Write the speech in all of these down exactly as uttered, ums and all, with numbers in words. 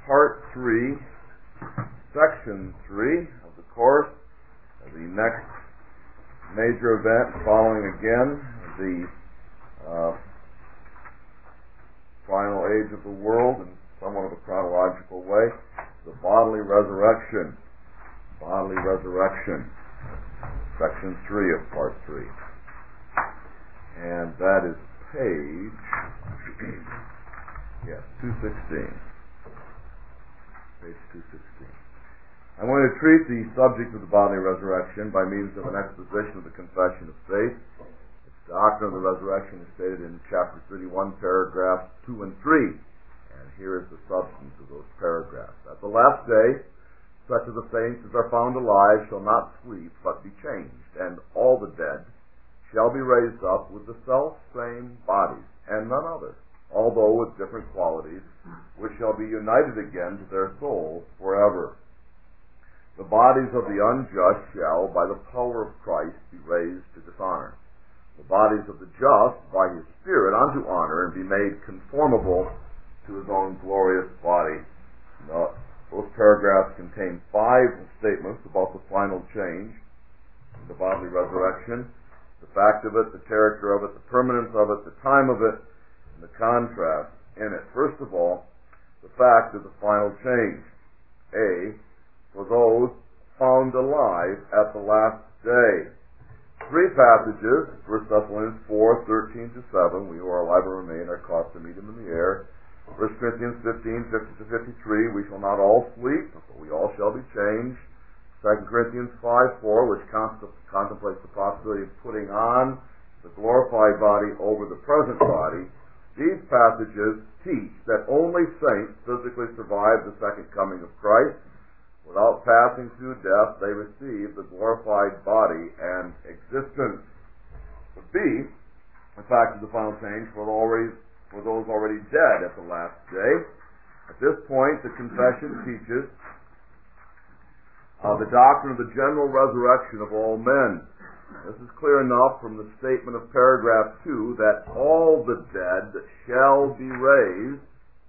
part three, section three of the course. The next major event following again the uh, final age of the world in somewhat of a chronological way, the bodily resurrection. Bodily resurrection, section three of part three. And that is page, yes, two sixteen. Page two sixteen. I'm going to treat the subject of the bodily resurrection by means of an exposition of the Confession of Faith. Its doctrine of the resurrection is stated in chapter thirty-one, paragraphs two and three. And here is the substance of those paragraphs. At the last day, such of the saints as are found alive shall not sleep, but be changed, and all the dead shall be raised up with the self-same bodies, and none other, although with different qualities, which shall be united again to their souls forever. The bodies of the unjust shall, by the power of Christ, be raised to dishonor. The bodies of the just, by his Spirit, unto honor, and be made conformable to his own glorious body. Now, those paragraphs contain five statements about the final change, the bodily resurrection, the fact of it, the character of it, the permanence of it, the time of it, and the contrast in it. First of all, the fact of the final change. A, for those found alive at the last day. Three passages, First Thessalonians four, thirteen to seven, we who are alive and remain are caught to meet him in the air. First Corinthians fifteen, fifty to fifty-three, we shall not all sleep, but we all shall be changed. Second Corinthians five, four, which contemplates the possibility of putting on the glorified body over the present body. These passages teach that only saints physically survive the second coming of Christ. Without passing through death, they receive the glorified body and existence. But B, the fact of the final change for already for those already dead at the last day. At this point, the confession teaches uh, the doctrine of the general resurrection of all men. This is clear enough from the statement of paragraph two that all the dead shall be raised,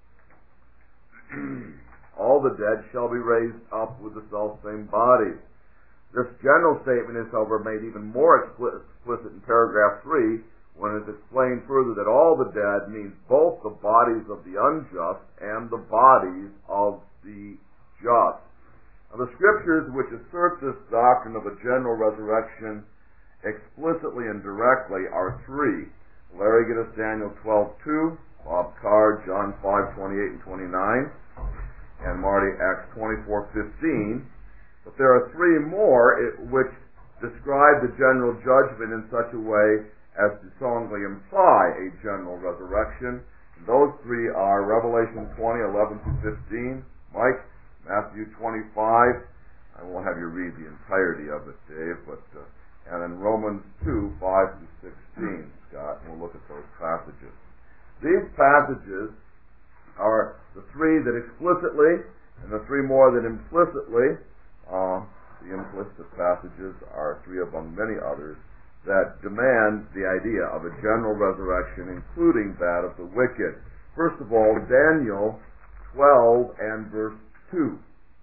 all the dead shall be raised up with the self-same bodies. This general statement is, however, made even more explicit in paragraph three, when it is explained further that all the dead means both the bodies of the unjust and the bodies of the just. Now, the scriptures which assert this doctrine of a general resurrection explicitly and directly are three. Larry get us Daniel twelve two, Bob Carr, John five twenty-eight and twenty-nine, and Marty Acts twenty-four fifteen. But there are three more which describe the general judgment in such a way as to strongly imply a general resurrection. And those three are Revelation twenty, eleven to fifteen, Mike, Matthew twenty-five, I won't have you read the entirety of it, Dave, but uh, and then Romans two, five to sixteen, Scott, and we'll look at those passages. These passages are the three that explicitly, and the three more that implicitly, uh, the implicit passages are three among many others, that demand the idea of a general resurrection, including that of the wicked. First of all, Daniel twelve and verse two.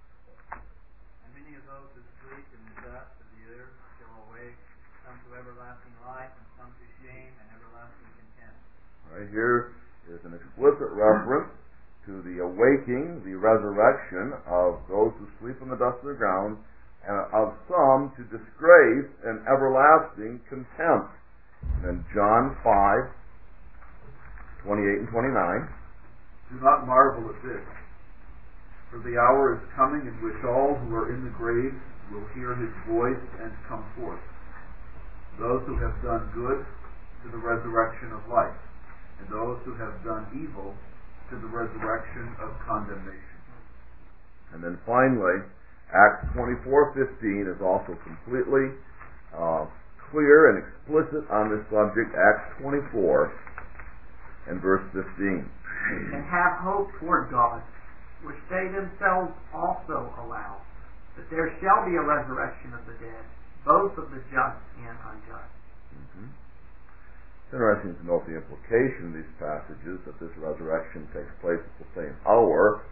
And many of those who sleep in the dust of the earth shall awake, some to everlasting life, and some to shame and everlasting contempt. Right here is an explicit reference to the awaking, the resurrection of those who sleep in the dust of the ground, and of some to disgrace and everlasting contempt. And then John five, twenty-eight and twenty-nine. Do not marvel at this, for the hour is coming in which all who are in the grave will hear his voice and come forth. Those who have done good to the resurrection of life, and those who have done evil to the resurrection of condemnation. And then finally, Acts twenty-four fifteen is also completely uh, clear and explicit on this subject. Acts twenty-four and verse fifteen. And have hope toward God, which they themselves also allow, that there shall be a resurrection of the dead, both of the just and unjust. Mm-hmm. It's interesting to note the implication of these passages that this resurrection takes place at the same hour or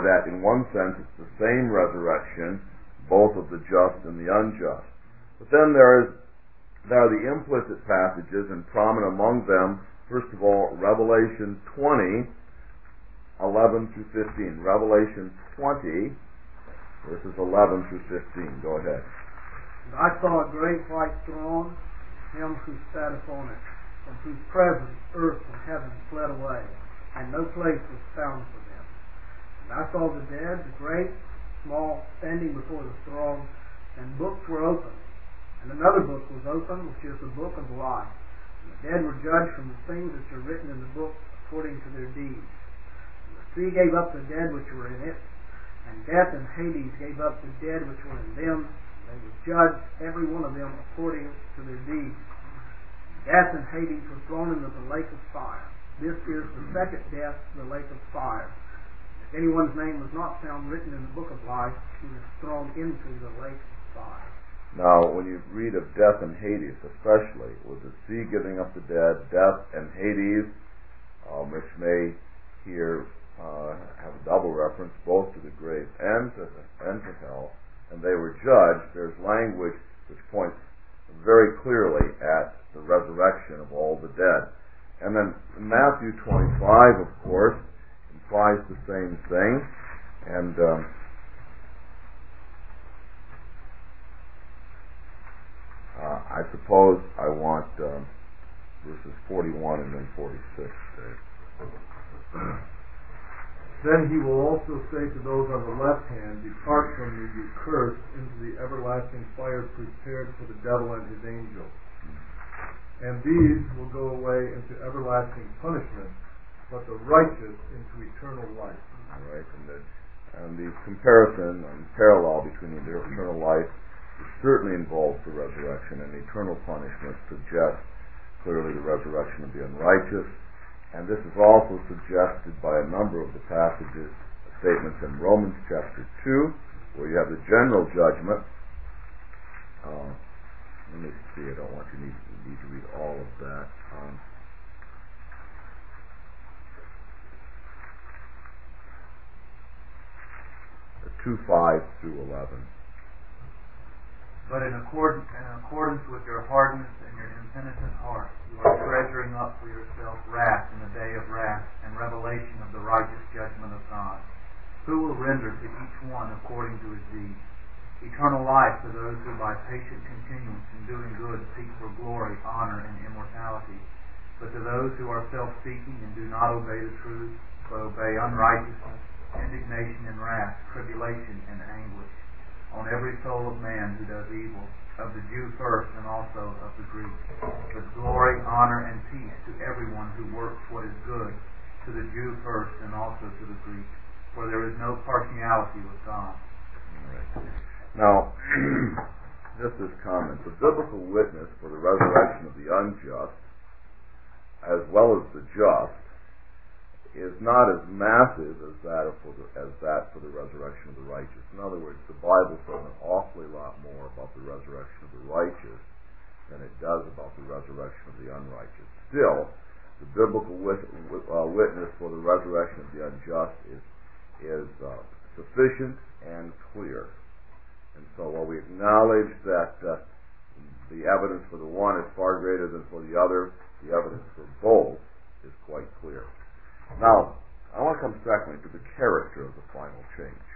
that in one sense it's the same resurrection, both of the just and the unjust. But then there is there are the implicit passages, and prominent among them, first of all, Revelation twenty, eleven through fifteen. Revelation twenty, verses eleven through fifteen. Go ahead. And I saw a great white throne, him who sat upon it, from whose presence earth and heaven fled away, and no place was found for them. And I saw the dead, the great, small, standing before the throne, and books were opened. And another book was opened, which is the book of life. And the dead were judged from the things which are written in the book according to their deeds. And the sea gave up the dead which were in it, and death and Hades gave up the dead which were in them. And they were judged, every one of them, according to their deeds. Death and Hades were thrown into the lake of fire. This is the second death, the lake of fire. If anyone's name was not found written in the book of life, he was thrown into the lake of fire. Now, when you read of death and Hades, especially, with the sea giving up the dead, death and Hades, um, which may here uh, have a double reference both to the grave and to, and to hell, and they were judged, there's language which points very clearly at the resurrection of all the dead. And then Matthew twenty-five, of course, implies the same thing, and um, Uh, I suppose I want um, verses forty-one and then forty-six. Then he will also say to those on the left hand, "Depart from me, you cursed, into the everlasting fire prepared for the devil and his angels. And these will go away into everlasting punishment, but the righteous into eternal life." All right, and the, and the comparison and parallel between the eternal life certainly involves the resurrection, and eternal punishment suggests clearly the resurrection of the unrighteous. And this is also suggested by a number of the passages, statements in Romans chapter two, where you have the general judgment. Uh, let me see, I don't want you to need, need to read all of that. Um, two five through eleven. But in accordance, in accordance with your hardness and your impenitent heart, you are treasuring up for yourself wrath in the day of wrath and revelation of the righteous judgment of God, who will render to each one according to his deeds. Eternal life to those who by patient continuance in doing good seek for glory, honor, and immortality. But to those who are self-seeking and do not obey the truth, but obey unrighteousness, indignation and wrath, tribulation and anguish, on every soul of man who does evil, of the Jew first and also of the Greek. But glory, honor, and peace to everyone who works what is good, to the Jew first and also to the Greek. For there is no partiality with God. Right. Now, just this comment, the biblical witness for the resurrection of the unjust, as well as the just, is not as massive as that for the, as that for the resurrection of the righteous. In other words, the Bible says an awfully lot more about the resurrection of the righteous than it does about the resurrection of the unrighteous. Still, the biblical wit, uh, witness for the resurrection of the unjust is is uh, sufficient and clear. And so, while we acknowledge that uh, the evidence for the one is far greater than for the other, the evidence for both is quite clear. Now, I want to come secondly to the character of the final change.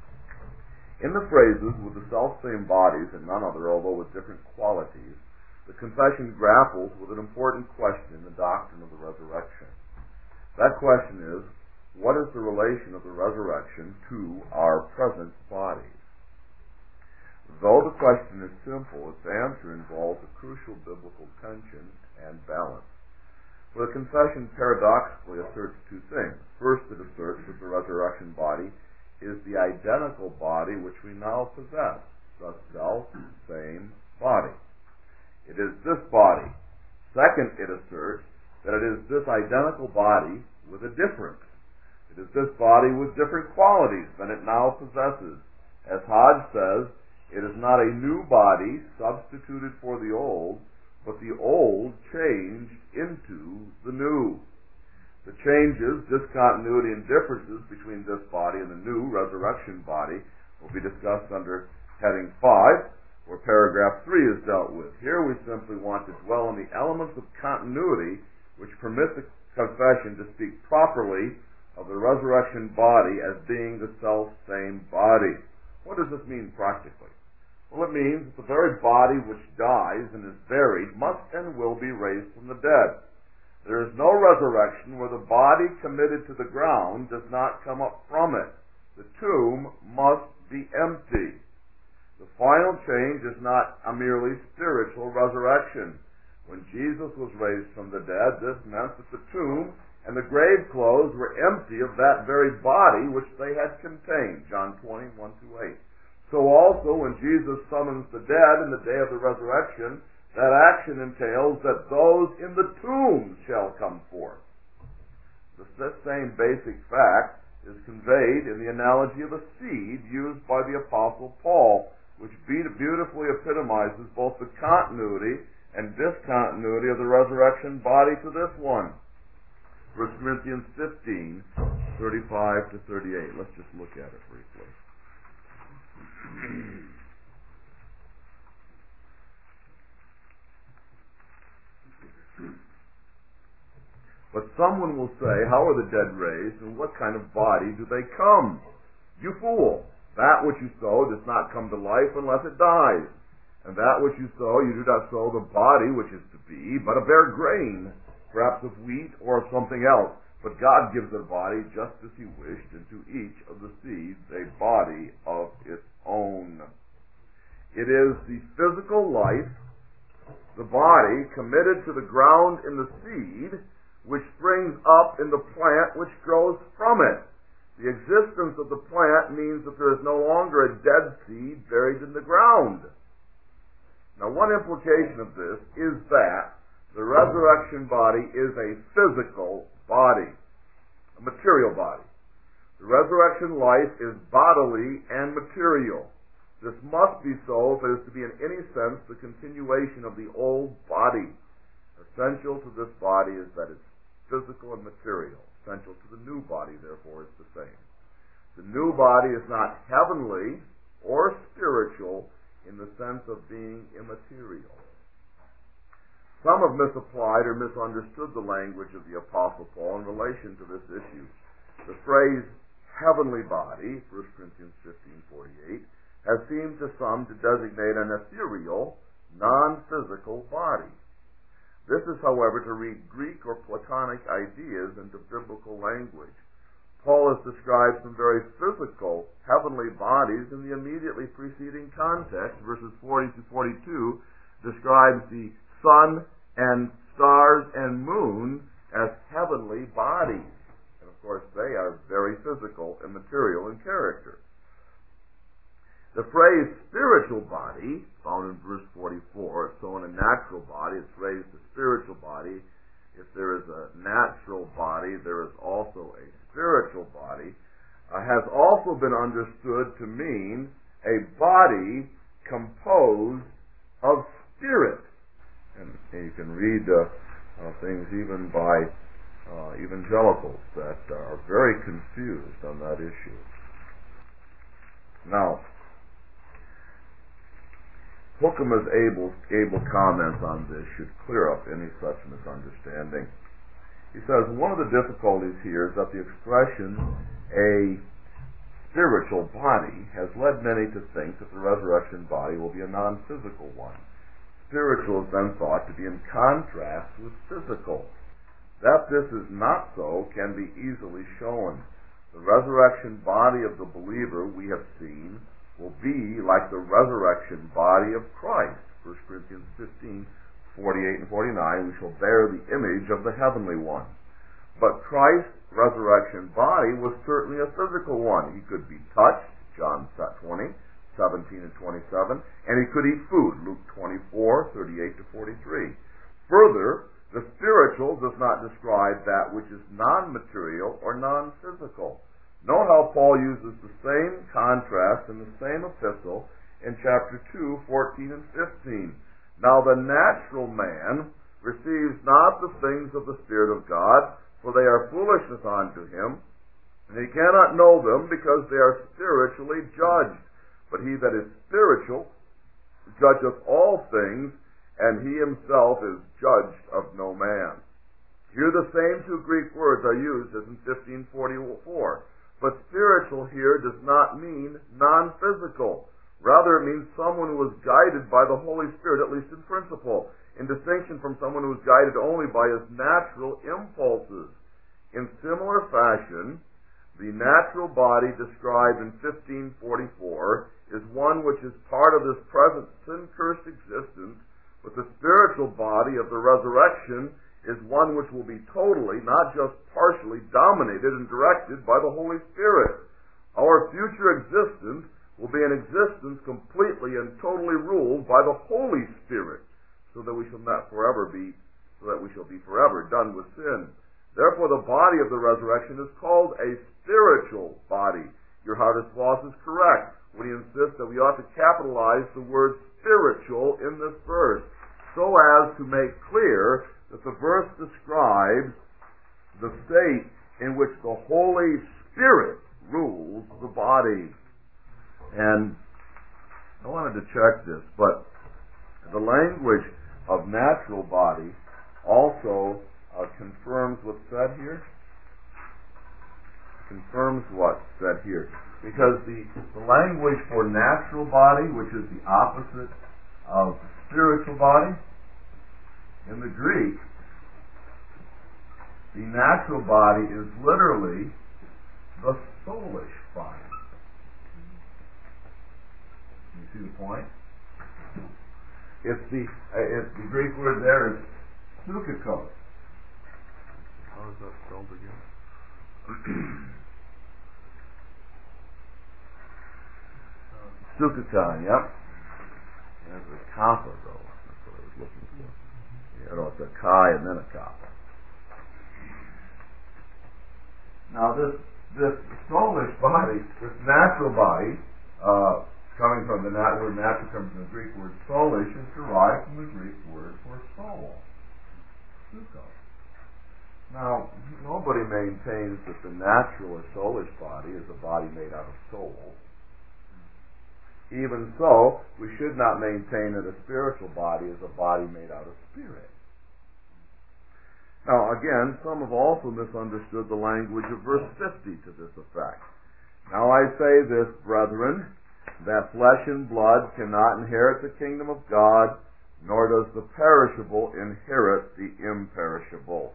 In the phrases with the self-same bodies and none other, although with different qualities, the confession grapples with an important question in the doctrine of the resurrection. That question is, what is the relation of the resurrection to our present bodies? Though the question is simple, its answer involves a crucial biblical tension and balance. For the confession paradoxically asserts two things. First, it asserts that the resurrection body is the identical body which we now possess, the self-same body. It is this body. Second, it asserts that it is this identical body with a difference. It is this body with different qualities than it now possesses. As Hodge says, it is not a new body substituted for the old, but the old changed into the new. The changes, discontinuity, and differences between this body and the new resurrection body will be discussed under heading five, where paragraph three is dealt with. Here we simply want to dwell on the elements of continuity which permit the confession to speak properly of the resurrection body as being the self-same body. What does this mean practically? Well, it means that the very body which dies and is buried must and will be raised from the dead. There is no resurrection where the body committed to the ground does not come up from it. The tomb must be empty. The final change is not a merely spiritual resurrection. When Jesus was raised from the dead, this meant that the tomb and the grave clothes were empty of that very body which they had contained. John twenty, one through eight. So also, when Jesus summons the dead in the day of the resurrection, that action entails that those in the tombs shall come forth. This same basic fact is conveyed in the analogy of a seed used by the Apostle Paul, which beautifully epitomizes both the continuity and discontinuity of the resurrection body to this one. First Corinthians fifteen, thirty-five to thirty-eight. Let's just look at it briefly. But someone will say, how are the dead raised, and what kind of body do they come? You fool! That which you sow does not come to life unless it dies. And that which you sow, you do not sow the body which is to be, but a bare grain, perhaps of wheat or of something else. But God gives a body just as He wished, and to each of the seeds a body of its own. It is the physical life, the body, committed to the ground in the seed, which springs up in the plant which grows from it. The existence of the plant means that there is no longer a dead seed buried in the ground. Now, one implication of this is that the resurrection body is a physical body, a material body. The resurrection life is bodily and material. This must be so if it is to be in any sense the continuation of the old body. Essential to this body is that it's physical and material. Essential to the new body, therefore, is the same. The new body is not heavenly or spiritual in the sense of being immaterial. Some have misapplied or misunderstood the language of the Apostle Paul in relation to this issue. The phrase heavenly body, First Corinthians fifteen forty-eight, has seemed to some to designate an ethereal, non-physical body. This is, however, to read Greek or Platonic ideas into biblical language. Paul has described some very physical heavenly bodies in the immediately preceding context. Verses forty to forty-two describes the sun and stars and moon as heavenly bodies. And of course, they are very physical and material in character. The phrase spiritual body, found in verse forty-four, so in a natural body, it's raised to spiritual body. If there is a natural body, there is also a spiritual body, uh, has also been understood to mean a body composed of spirit. And, and you can read uh, uh, things even by uh, evangelicals that are very confused on that issue. Now, Hookham's able, able comments on this should clear up any such misunderstanding. He says, one of the difficulties here is that the expression, a spiritual body, has led many to think that the resurrection body will be a non-physical one. Spiritual is then thought to be in contrast with physical. That this is not so can be easily shown. The resurrection body of the believer, we have seen, will be like the resurrection body of Christ. First Corinthians fifteen, forty-eight and forty-nine, we shall bear the image of the heavenly one. But Christ's resurrection body was certainly a physical one. He could be touched, John twenty, seventeen and twenty-seven, and he could eat food, Luke twenty-four, thirty-eight to forty-three. Further, the spiritual does not describe that which is non-material or non-physical. Note how Paul uses the same contrast in the same epistle in chapter two, fourteen and fifteen. Now the natural man receives not the things of the Spirit of God, for they are foolishness unto him, and he cannot know them, because they are spiritually judged. But he that is spiritual judgeth all things, and he himself is judged of no man. Here the same two Greek words are used as in fifteen forty-four. But spiritual here does not mean non-physical. Rather, it means someone who is guided by the Holy Spirit, at least in principle, in distinction from someone who is guided only by his natural impulses. In similar fashion, the natural body described in fifteen forty-four is one which is part of this present sin-cursed existence, but the spiritual body of the resurrection is one which will be totally, not just partially, dominated and directed by the Holy Spirit. Our future existence will be an existence completely and totally ruled by the Holy Spirit, so that we shall not forever be, so that we shall be forever done with sin. Therefore, the body of the resurrection is called a spiritual body. Your hardest loss is correct when he insists that we ought to capitalize the word spiritual in this verse, so as to make clear that the verse describes the state in which the Holy Spirit rules the body. And I wanted to check this, but the language of natural body also uh, confirms what's said here. Confirms what's said here. Because the, the language for natural body, which is the opposite of spiritual body, in the Greek, the natural body is literally the soulish body. You see the point? It's the uh, it's the Greek word there is psychikos. How is that spelled again? Psychikon, yep. There's a kappa, though. That's what I was looking for. You know, it's a chi and then a kappa. Now, this this soulish body, this natural body, uh, coming from the nat- word natural, comes from the Greek word soulish, is derived from the Greek word for soul, psychos. Now, nobody maintains that the natural or soulish body is a body made out of soul. Even so, we should not maintain that a spiritual body is a body made out of spirit. Now, again, some have also misunderstood the language of verse fifty to this effect. Now I say this, brethren, that flesh and blood cannot inherit the kingdom of God, nor does the perishable inherit the imperishable.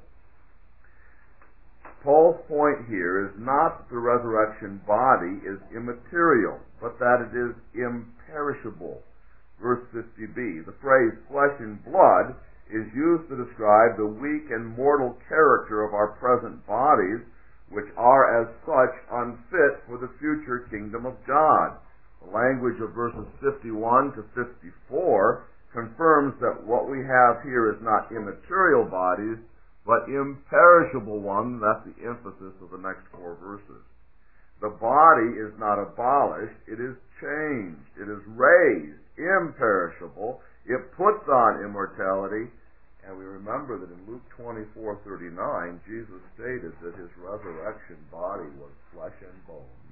Paul's point here is not that the resurrection body is immaterial, but that it is imperishable. Verse fifty b, the phrase flesh and blood is used to describe the weak and mortal character of our present bodies, which are as such unfit for the future kingdom of God. The language of verses fifty-one to fifty-four confirms that what we have here is not immaterial bodies, but imperishable ones. That's the emphasis of the next four verses. The body is not abolished, it is changed, it is raised, imperishable, it puts on immortality, and we remember that in Luke twenty-four thirty-nine, Jesus stated that his resurrection body was flesh and bones.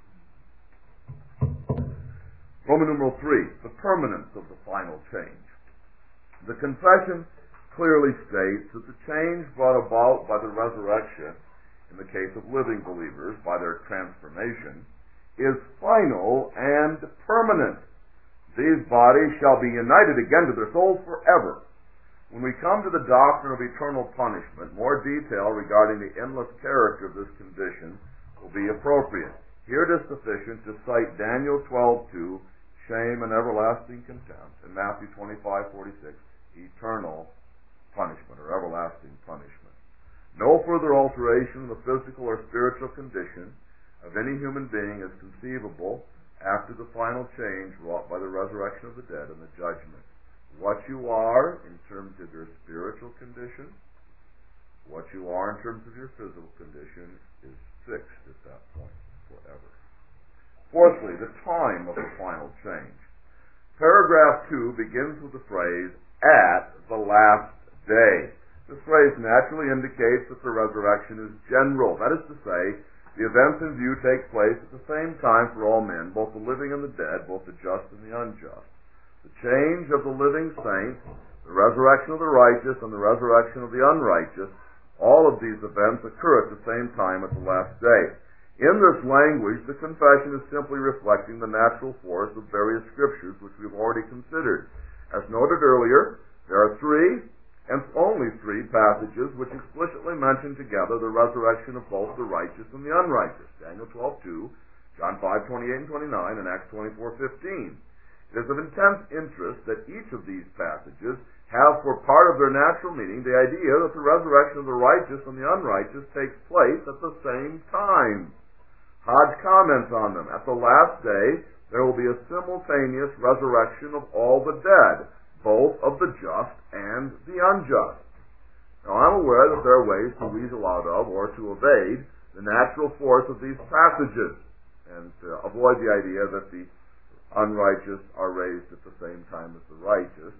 Roman numeral three, the permanence of the final change. The confession clearly states that the change brought about by the resurrection, in the case of living believers, by their transformation, is final and permanent. These bodies shall be united again to their souls forever. When we come to the doctrine of eternal punishment, more detail regarding the endless character of this condition will be appropriate. Here it is sufficient to cite Daniel twelve two, shame and everlasting contempt, and Matthew twenty-five forty-six, eternal punishment or everlasting punishment. No further alteration of the physical or spiritual condition of any human being is conceivable after the final change wrought by the resurrection of the dead and the judgment. What you are in terms of your spiritual condition, what you are in terms of your physical condition is fixed at that point forever. Fourthly, the time of the final change. Paragraph two begins with the phrase, at the last day. This phrase naturally indicates that the resurrection is general. That is to say, the events in view take place at the same time for all men, both the living and the dead, both the just and the unjust. The change of the living saints, the resurrection of the righteous, and the resurrection of the unrighteous, all of these events occur at the same time at the last day. In this language, the confession is simply reflecting the natural force of various scriptures which we've already considered. As noted earlier, there are three, and only three, passages which explicitly mention together the resurrection of both the righteous and the unrighteous. Daniel twelve two, John five twenty-eight and twenty-nine, and Acts twenty-four fifteen. It is of intense interest that each of these passages have for part of their natural meaning the idea that the resurrection of the righteous and the unrighteous takes place at the same time. Hodge comments on them. At the last day, there will be a simultaneous resurrection of all the dead, both of the just and the unjust. Now, I'm aware that there are ways to weasel out of or to evade the natural force of these passages and to avoid the idea that the unrighteous are raised at the same time as the righteous,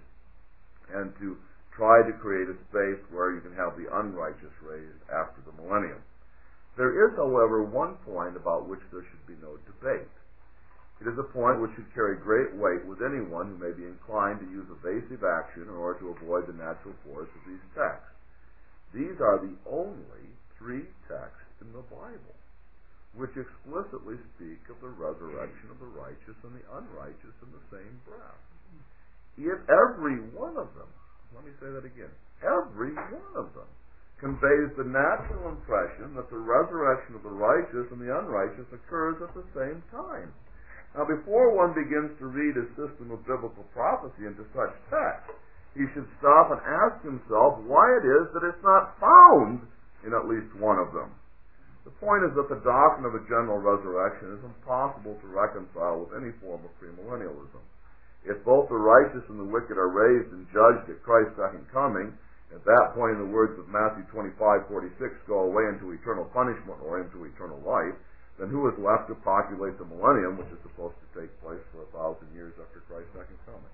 and to try to create a space where you can have the unrighteous raised after the millennium. There is, however, one point about which there should be no debate. It is a point which should carry great weight with anyone who may be inclined to use evasive action in order to avoid the natural force of these texts. These are the only three texts in the Bible which explicitly speak of the resurrection of the righteous and the unrighteous in the same breath. If every one of them, let me say that again, every one of them conveys the natural impression that the resurrection of the righteous and the unrighteous occurs at the same time. Now, before one begins to read a system of biblical prophecy into such texts, he should stop and ask himself why it is that it's not found in at least one of them. The point is that the doctrine of a general resurrection is impossible to reconcile with any form of premillennialism. If both the righteous and the wicked are raised and judged at Christ's second coming, at that point, in the words of Matthew twenty-five forty-six, go away into eternal punishment or into eternal life, then who is left to populate the millennium, which is supposed to take place for a thousand years after Christ's second coming?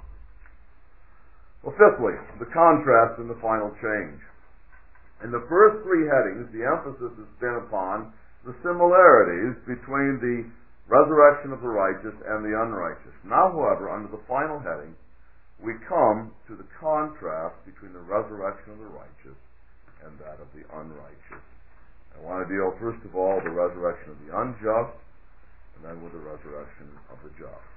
Well, fifthly, the contrast and the final change. In the first three headings, the emphasis has been upon the similarities between the resurrection of the righteous and the unrighteous. Now, however, under the final heading, we come to the contrast between the resurrection of the righteous and that of the unrighteous. I want to deal, first of all, with the resurrection of the unjust, and then with the resurrection of the just.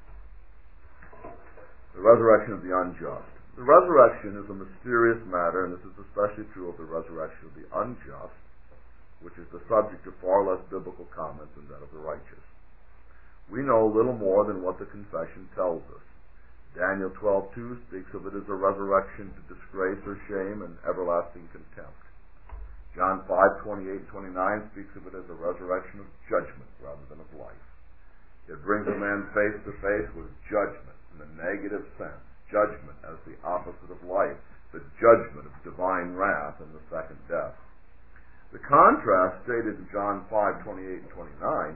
The resurrection of the unjust. The resurrection is a mysterious matter, and this is especially true of the resurrection of the unjust, which is the subject of far less biblical comment than that of the righteous. We know little more than what the confession tells us. Daniel twelve two speaks of it as a resurrection to disgrace or shame and everlasting contempt. John five twenty-eight and twenty-nine speaks of it as a resurrection of judgment rather than of life. It brings a man face to face with judgment in the negative sense, judgment as the opposite of life, the judgment of divine wrath in the second death. The contrast stated in John five twenty-eight and twenty-nine,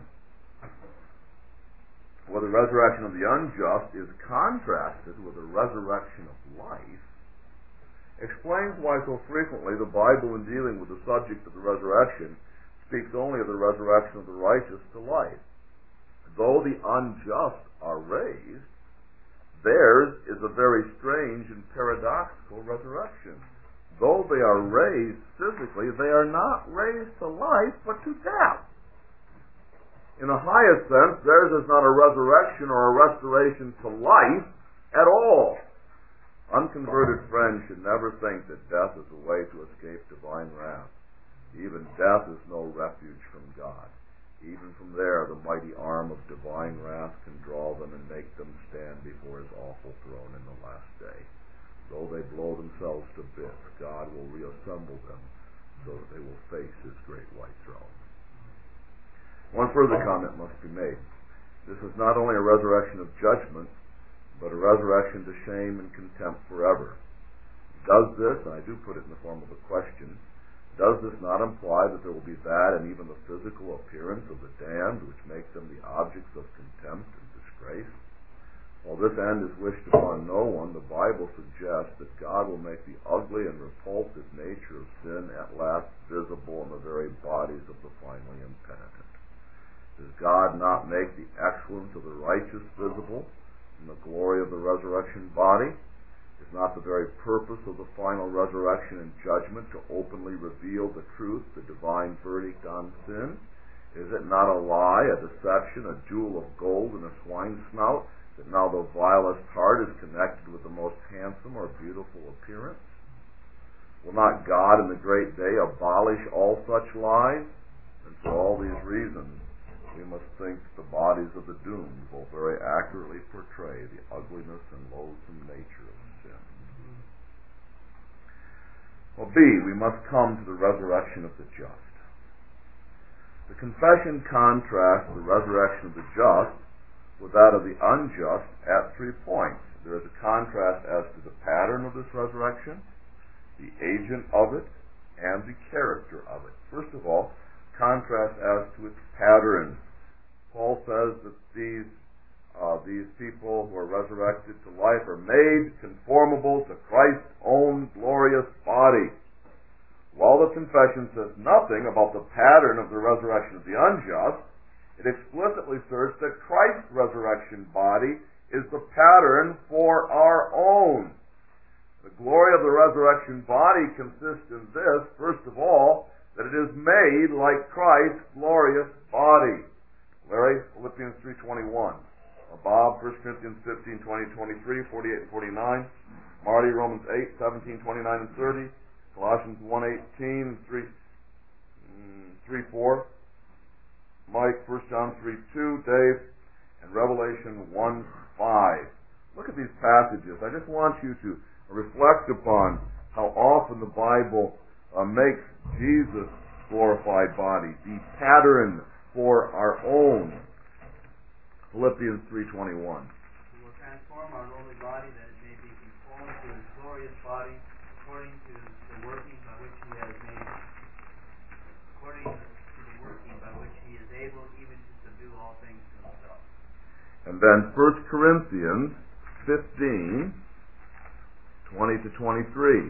where the resurrection of the unjust is contrasted with the resurrection of life, explains why so frequently the Bible, in dealing with the subject of the resurrection, speaks only of the resurrection of the righteous to life. Though the unjust are raised, theirs is a very strange and paradoxical resurrection. Though they are raised physically, they are not raised to life, but to death. In the highest sense, theirs is not a resurrection or a restoration to life at all. Unconverted friends should never think that death is a way to escape divine wrath. Even death is no refuge from God. Even from there, the mighty arm of divine wrath can draw them and make them stand before his awful throne in the last day. Though they blow themselves to bits, God will reassemble them so that they will face his great white throne. One further comment must be made. This is not only a resurrection of judgment, but a resurrection to shame and contempt forever. Does this, and I do put it in the form of a question, does this not imply that there will be that and even the physical appearance of the damned, which make them the objects of contempt and disgrace? While this end is wished upon no one, the Bible suggests that God will make the ugly and repulsive nature of sin at last visible in the very bodies of the finally impenitent. Does God not make the excellence of the righteous visible in the glory of the resurrection body? Is not the very purpose of the final resurrection and judgment to openly reveal the truth, the divine verdict on sin? Is it not a lie, a deception, a jewel of gold in a swine's snout, that now the vilest heart is connected with the most handsome or beautiful appearance? Will not God in the great day abolish all such lies? And for all these reasons, we must think that the bodies of the doomed will very accurately portray the ugliness and loathsome nature of sin. Well, B, we must come to the resurrection of the just. The confession contrasts the resurrection of the just with that of the unjust at three points. There is a contrast as to the pattern of this resurrection, the agent of it, and the character of it. First of all, contrast as to its pattern. Paul says that these uh, these people who are resurrected to life are made conformable to Christ's own glorious body. While the confession says nothing about the pattern of the resurrection of the unjust, it explicitly asserts that Christ's resurrection body is the pattern for our own. The glory of the resurrection body consists in this, first of all, that it is made like Christ's glorious body. Larry, Philippians three twenty-one. Bob, First Corinthians fifteen, twenty, twenty-three, forty-eight, and forty-nine. Marty, Romans eight, seventeen, twenty-nine, and thirty. Colossians one eighteen, three, three, four. Mike, First John three two. Dave, and Revelation one five. Look at these passages. I just want you to reflect upon how often the Bible uh, makes Jesus' glorified body the pattern for our own. Philippians three twenty-one. He will transform our lowly body that it may be conformed to his glorious body, according to the working by which he has made, according to the working by which he is able even to subdue all things to himself. And then First Corinthians fifteen, twenty to twenty-three.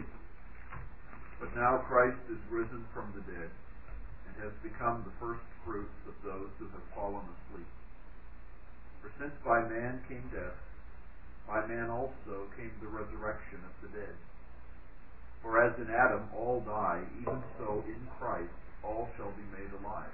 But now Christ is risen from the dead, and has become the first fruits of those who have fallen asleep. For since by man came death, by man also came the resurrection of the dead. For as in Adam all die, even so in Christ all shall be made alive,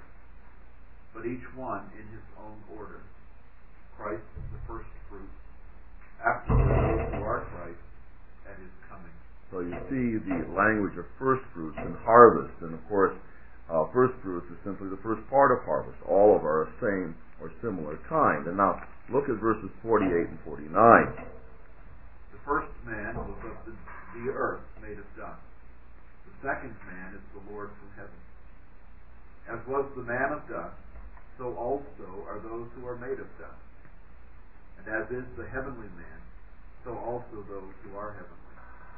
but each one in his own order. Christ the first fruits, afterwards those who are Christ at his coming. So you see the language of first fruits and harvest, and of course uh, first fruits is simply the first part of harvest. All of our same or similar kind. And now look at verses forty-eight and forty-nine. The first man was of the, the earth, made of dust. The second man is the Lord from heaven. As was the man of dust, so also are those who are made of dust. And as is the heavenly man, so also those who are heavenly.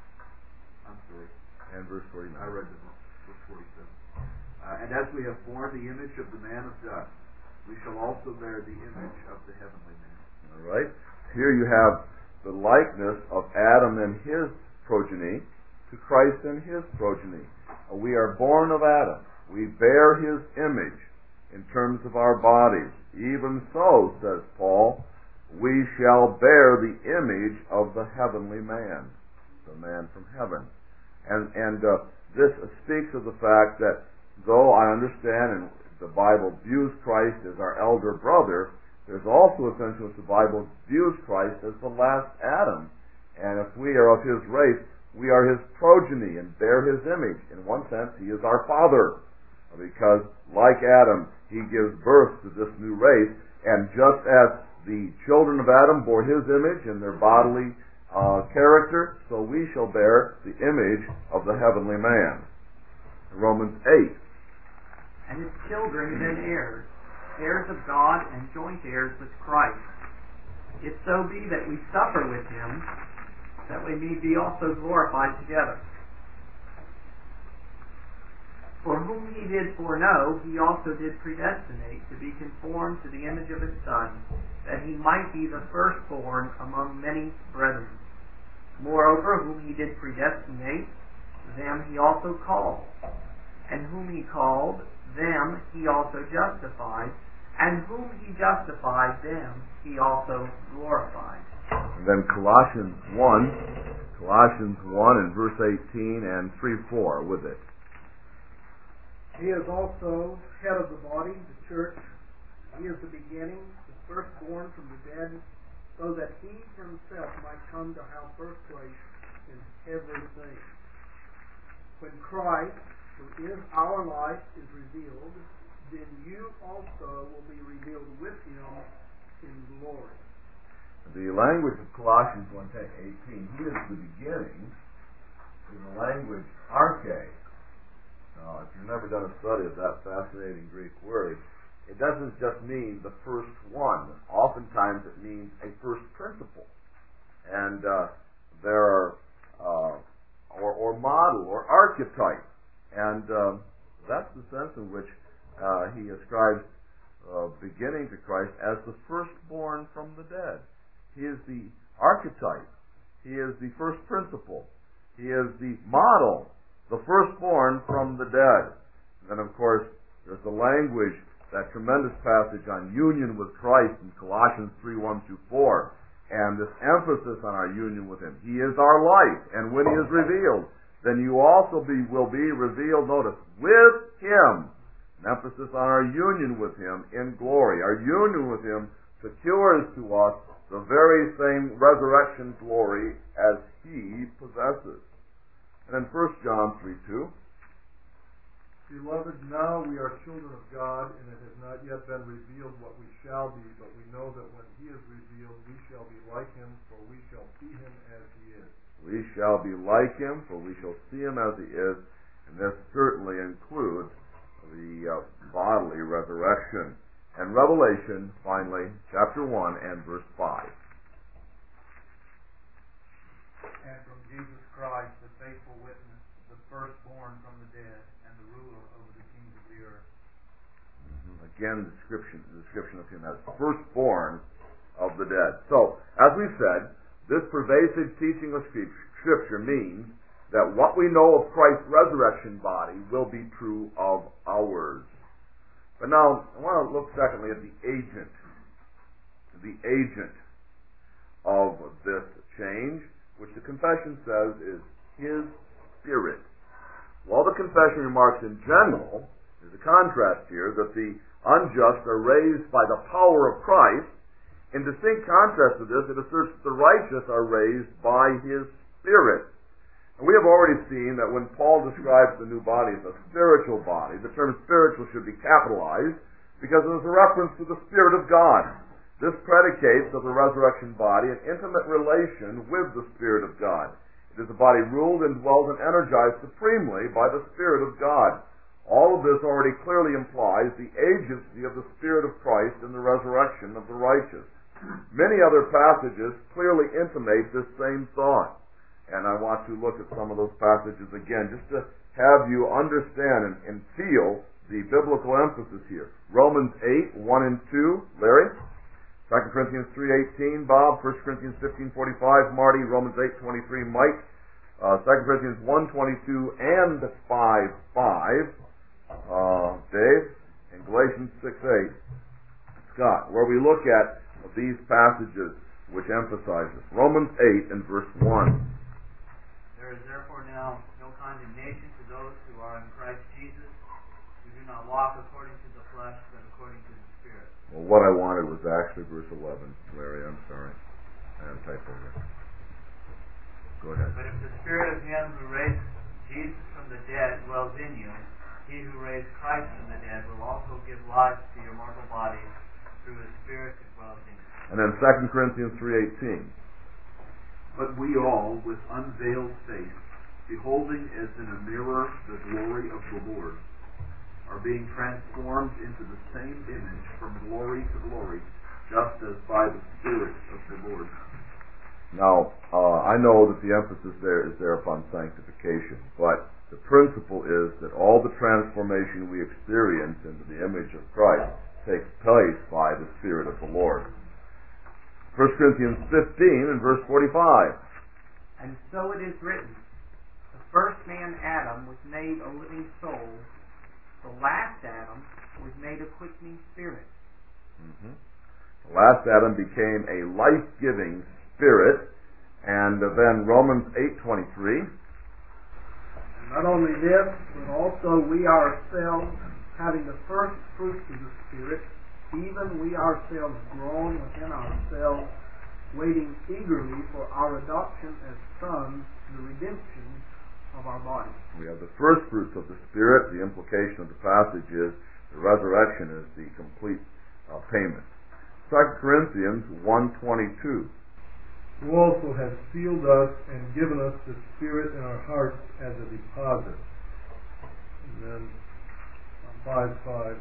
I'm sorry. And verse forty-nine. I read the verse forty-seven. Uh, and as we have borne the image of the man of dust, we shall also bear the image of the heavenly man. All right. Here you have the likeness of Adam and his progeny to Christ and his progeny. Uh, we are born of Adam. We bear his image in terms of our bodies. Even so, says Paul, we shall bear the image of the heavenly man, the man from heaven. And, and uh, this speaks of the fact that though I understand and the Bible views Christ as our elder brother, there's also a sense in which the Bible views Christ as the last Adam. And if we are of his race, we are his progeny and bear his image. In one sense, he is our father, because like Adam, he gives birth to this new race. And just as the children of Adam bore his image in their bodily uh, character, so we shall bear the image of the heavenly man. Romans eight. And his children then heirs, heirs of God and joint heirs with Christ. If so be that we suffer with him, that we may be also glorified together. For whom he did foreknow, he also did predestinate to be conformed to the image of his Son, that he might be the firstborn among many brethren. Moreover, whom he did predestinate, them he also called. And whom he called, them he also justified. And whom he justified, them he also glorified. And then Colossians one, Colossians one and verse eighteen and three four with it. He is also head of the body, the church. He is the beginning, the firstborn from the dead, so that he himself might come to have first place in everything. When Christ, who is our life, is revealed, then you also will be revealed with him in glory. The language of Colossians one eighteen, he is the beginning, is the language arche. Now, if you've never done a study of that fascinating Greek word, it doesn't just mean the first one. Oftentimes it means a first principle. And uh, there are, uh, or, or model, or archetype. And uh, that's the sense in which uh, he ascribes uh, beginning to Christ as the firstborn from the dead. He is the archetype. He is the first principle. He is the model, the firstborn from the dead. And then, of course, there's the language, that tremendous passage on union with Christ in Colossians three, one through four, and this emphasis on our union with him. He is our life, and when he is revealed, then you also be, will be revealed, notice, with him. An emphasis on our union with him in glory. Our union with him secures to us the very same resurrection glory as he possesses. And in First John three, two, Beloved, now we are children of God, and it has not yet been revealed what we shall be, but we know that when he is revealed, we shall be like him, for we shall see him as he is. We shall be like him, for we shall see him as he is, and this certainly includes the uh, bodily resurrection. And Revelation, finally, chapter one and verse five. And from Jesus Christ, the faithful witness, the firstborn from the dead, and the ruler over the kings of the earth. Mm-hmm. Again, the description, the description of him as firstborn of the dead. So, as we said, this pervasive teaching of Scripture means that what we know of Christ's resurrection body will be true of ours. But now, I want to look secondly at the agent, the agent of this change, which the confession says is his Spirit. While the confession remarks in general, there's a contrast here that the unjust are raised by the power of Christ. In distinct contrast to this, it asserts that the righteous are raised by his Spirit. And we have already seen that when Paul describes the new body as a spiritual body, the term spiritual should be capitalized because it is a reference to the Spirit of God. This predicates of the resurrection body an intimate relation with the Spirit of God. It is a body ruled and dwelt and energized supremely by the Spirit of God. All of this already clearly implies the agency of the Spirit of Christ in the resurrection of the righteous. Many other passages clearly intimate this same thought. And I want to look at some of those passages again, just to have you understand and, and feel the biblical emphasis here. Romans eight, one and two, Larry. Second Corinthians three eighteen, Bob. First Corinthians fifteen forty-five, Marty. Romans eight twenty-three, Mike. Uh, Second Corinthians one twenty-two and five five, uh, Dave. And Galatians six eight, Scott. Where we look at these passages which emphasize this. Romans eight and verse one. There is therefore now no condemnation to those who are in Christ Jesus, who do not walk according to the flesh, but according to the Spirit. Well, what I wanted was actually verse eleven, Larry. I'm sorry. I have a typo there. Go ahead. But if the Spirit of him who raised Jesus from the dead dwells in you, he who raised Christ from the dead will also give life to your mortal bodies through his Spirit who dwells in you. And then Second Corinthians three eighteen. But we all, with unveiled face, beholding as in a mirror the glory of the Lord, are being transformed into the same image from glory to glory, just as by the Spirit of the Lord. Now, uh, I know that the emphasis there is there upon sanctification, but the principle is that all the transformation we experience into the image of Christ takes place by the Spirit of the Lord. First Corinthians fifteen and verse forty-five. And so it is written, the first man Adam was made a living soul, the last Adam was made a quickening spirit. Mm-hmm. The last Adam became a life-giving spirit, and then Romans eight twenty-three. And not only this, but also we ourselves, having the first fruits of the Spirit, even we ourselves groan within ourselves, waiting eagerly for our adoption as sons, the redemption of our body. We have the first fruits of the Spirit. The implication of the passage is the resurrection is the complete uh, payment. Second Corinthians one twenty-two. Who also has sealed us and given us the Spirit in our hearts as a deposit. And then five five.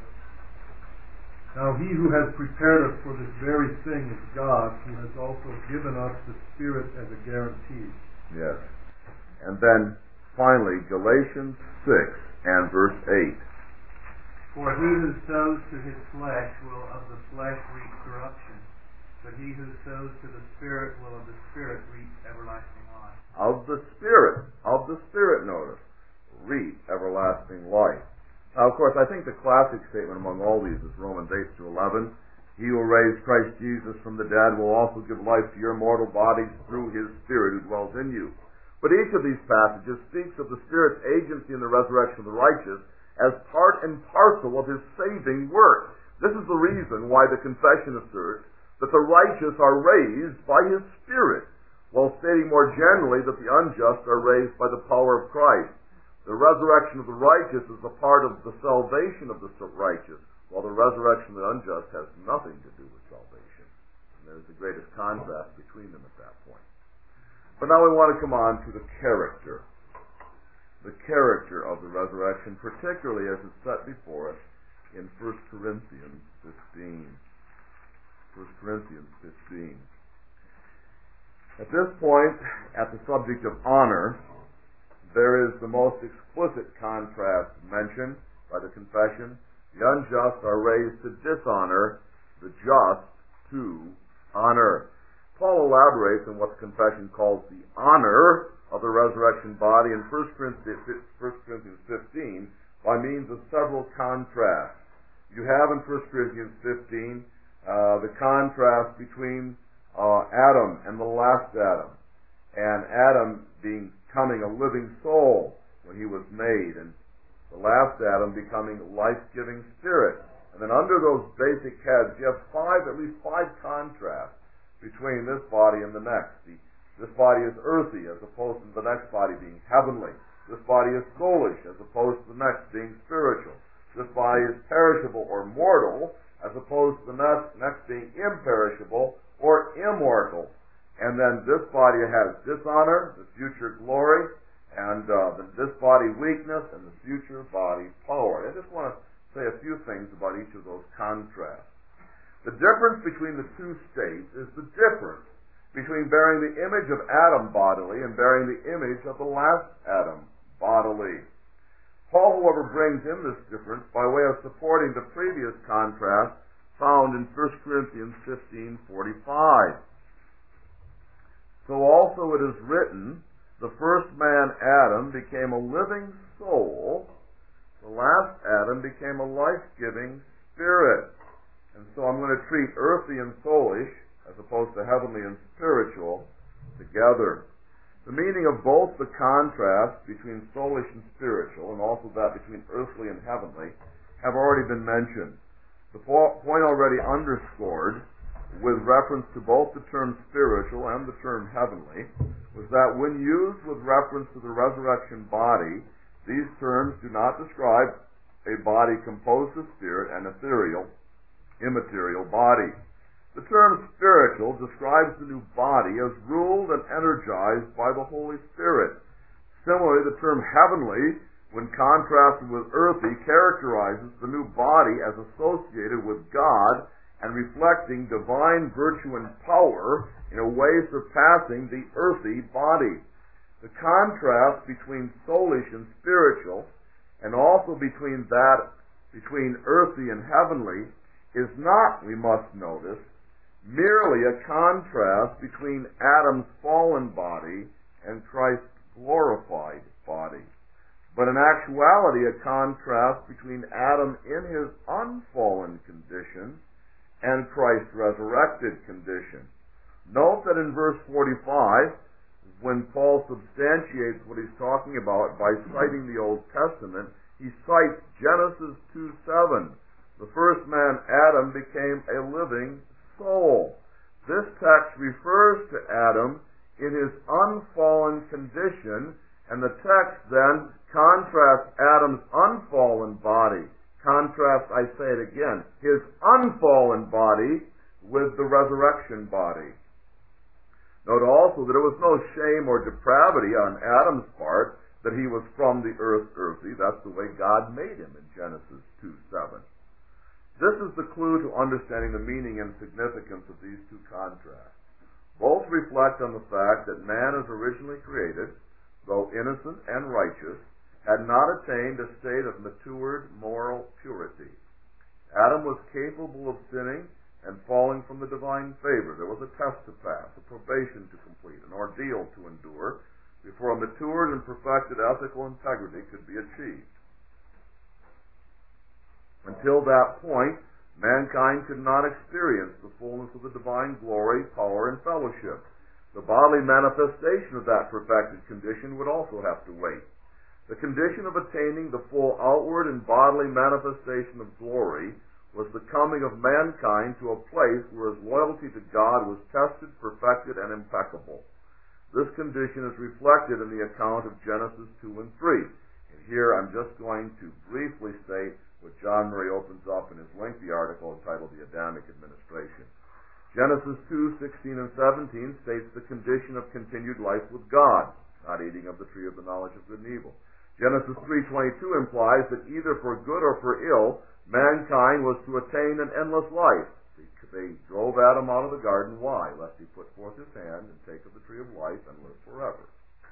Now he who has prepared us for this very thing is God, who has also given us the Spirit as a guarantee. Yes. And then finally Galatians six and verse eight. For he who sows to his flesh will of the flesh reap corruption, but he who sows to the Spirit will of the Spirit reap everlasting life. Of the Spirit, of the Spirit, notice, reap everlasting life. Now, of course, I think the classic statement among all these is Romans eight to eleven. He who raised Christ Jesus from the dead will also give life to your mortal bodies through his Spirit who dwells in you. But each of these passages speaks of the Spirit's agency in the resurrection of the righteous as part and parcel of his saving work. This is the reason why the confession asserts that the righteous are raised by his Spirit, while stating more generally that the unjust are raised by the power of Christ. The resurrection of the righteous is a part of the salvation of the righteous, while the resurrection of the unjust has nothing to do with salvation. And there's the greatest contrast between them at that point. But now we want to come on to the character. The character of the resurrection, particularly as it's set before us in First Corinthians fifteen. First Corinthians fifteen. At this point, at the subject of honor, there is the most explicit contrast mentioned by the confession. The unjust are raised to dishonor, the just to honor. Paul elaborates on what the confession calls the honor of the resurrection body in First Corinthians fifteen by means of several contrasts. You have in First Corinthians fifteen uh, the contrast between uh, Adam and the last Adam, and Adam being becoming a living soul when he was made, and the last Adam becoming a life-giving spirit. And then under those basic heads, you have five, at least five contrasts between this body and the next. The, this body is earthy as opposed to the next body being heavenly. This body is soulish as opposed to the next being spiritual. This body is perishable or mortal as opposed to the next, next being imperishable or immortal. And then this body has dishonor, the future glory, and uh, the, this body weakness, and the future body power. I just want to say a few things about each of those contrasts. The difference between the two states is the difference between bearing the image of Adam bodily and bearing the image of the last Adam bodily. Paul, however, brings in this difference by way of supporting the previous contrast found in First Corinthians fifteen forty-five. So also it is written, the first man, Adam, became a living soul. The last Adam became a life-giving spirit. And so I'm going to treat earthly and soulish, as opposed to heavenly and spiritual, together. The meaning of both the contrast between soulish and spiritual, and also that between earthly and heavenly, have already been mentioned. The point already underscored, with reference to both the term spiritual and the term heavenly, was that when used with reference to the resurrection body, these terms do not describe a body composed of spirit and ethereal, immaterial body. The term spiritual describes the new body as ruled and energized by the Holy Spirit. Similarly, the term heavenly, when contrasted with earthly, characterizes the new body as associated with God and reflecting divine virtue and power in a way surpassing the earthy body. The contrast between soulish and spiritual, and also between that between earthy and heavenly, is not, we must notice, merely a contrast between Adam's fallen body and Christ's glorified body, but in actuality a contrast between Adam in his unfallen condition and Christ's resurrected condition. Note that in verse forty-five, when Paul substantiates what he's talking about by citing the Old Testament, he cites Genesis two seven. The first man, Adam, became a living soul. This text refers to Adam in his unfallen condition, and the text then contrasts Adam's unfallen body. Contrast, I say it again, his unfallen body with the resurrection body. Note also that there was no shame or depravity on Adam's part, that he was from the earth earthy. That's the way God made him in Genesis two seven. This is the clue to understanding the meaning and significance of these two contrasts. Both reflect on the fact that man as originally created, though innocent and righteous, had not attained a state of matured moral purity. Adam was capable of sinning and falling from the divine favor. There was a test to pass, a probation to complete, an ordeal to endure, before a matured and perfected ethical integrity could be achieved. Until that point, mankind could not experience the fullness of the divine glory, power, and fellowship. The bodily manifestation of that perfected condition would also have to wait. The condition of attaining the full outward and bodily manifestation of glory was the coming of mankind to a place where his loyalty to God was tested, perfected, and impeccable. This condition is reflected in the account of Genesis two and three. And here I'm just going to briefly state what John Murray opens up in his lengthy article entitled The Adamic Administration. Genesis two sixteen and seventeen states the condition of continued life with God, not eating of the tree of the knowledge of good and evil. Genesis three twenty-two implies that either for good or for ill, mankind was to attain an endless life. They drove Adam out of the garden. Why? Lest he put forth his hand and take of the tree of life and live forever.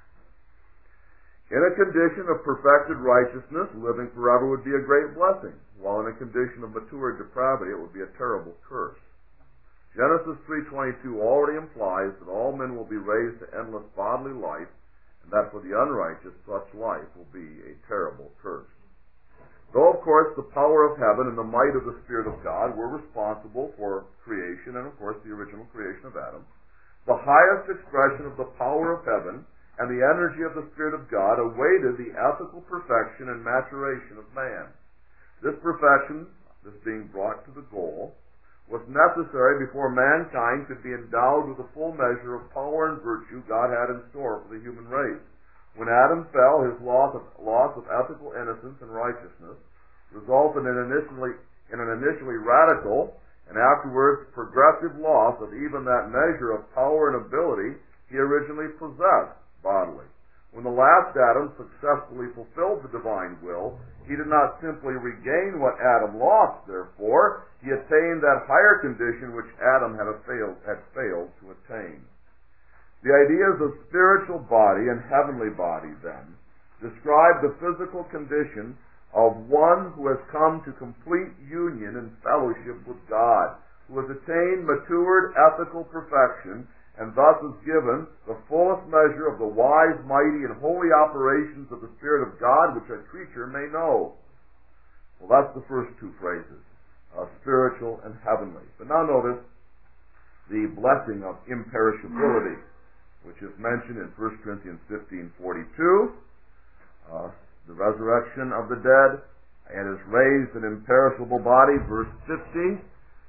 In a condition of perfected righteousness, living forever would be a great blessing, while in a condition of matured depravity, it would be a terrible curse. Genesis three twenty-two already implies that all men will be raised to endless bodily life, and that for the unrighteous such life will be a terrible curse. Though, of course, the power of heaven and the might of the Spirit of God were responsible for creation and, of course, the original creation of Adam, the highest expression of the power of heaven and the energy of the Spirit of God awaited the ethical perfection and maturation of man. This perfection, this being brought to the goal, was necessary before mankind could be endowed with the full measure of power and virtue God had in store for the human race. When Adam fell, his loss of, loss of ethical innocence and righteousness resulted in, initially, in an initially radical and afterwards progressive loss of even that measure of power and ability he originally possessed bodily. When the last Adam successfully fulfilled the divine will, he did not simply regain what Adam lost, therefore, he attained that higher condition which Adam had failed, had failed to attain. The ideas of spiritual body and heavenly body, then, describe the physical condition of one who has come to complete union and fellowship with God, who has attained matured ethical perfection, and thus is given the fullest measure of the wise, mighty, and holy operations of the Spirit of God which a creature may know. Well, that's the first two phrases, uh, spiritual and heavenly. But now notice the blessing of imperishability, which is mentioned in First Corinthians fifteen forty-two, uh, the resurrection of the dead, and is raised an imperishable body, verse fifty,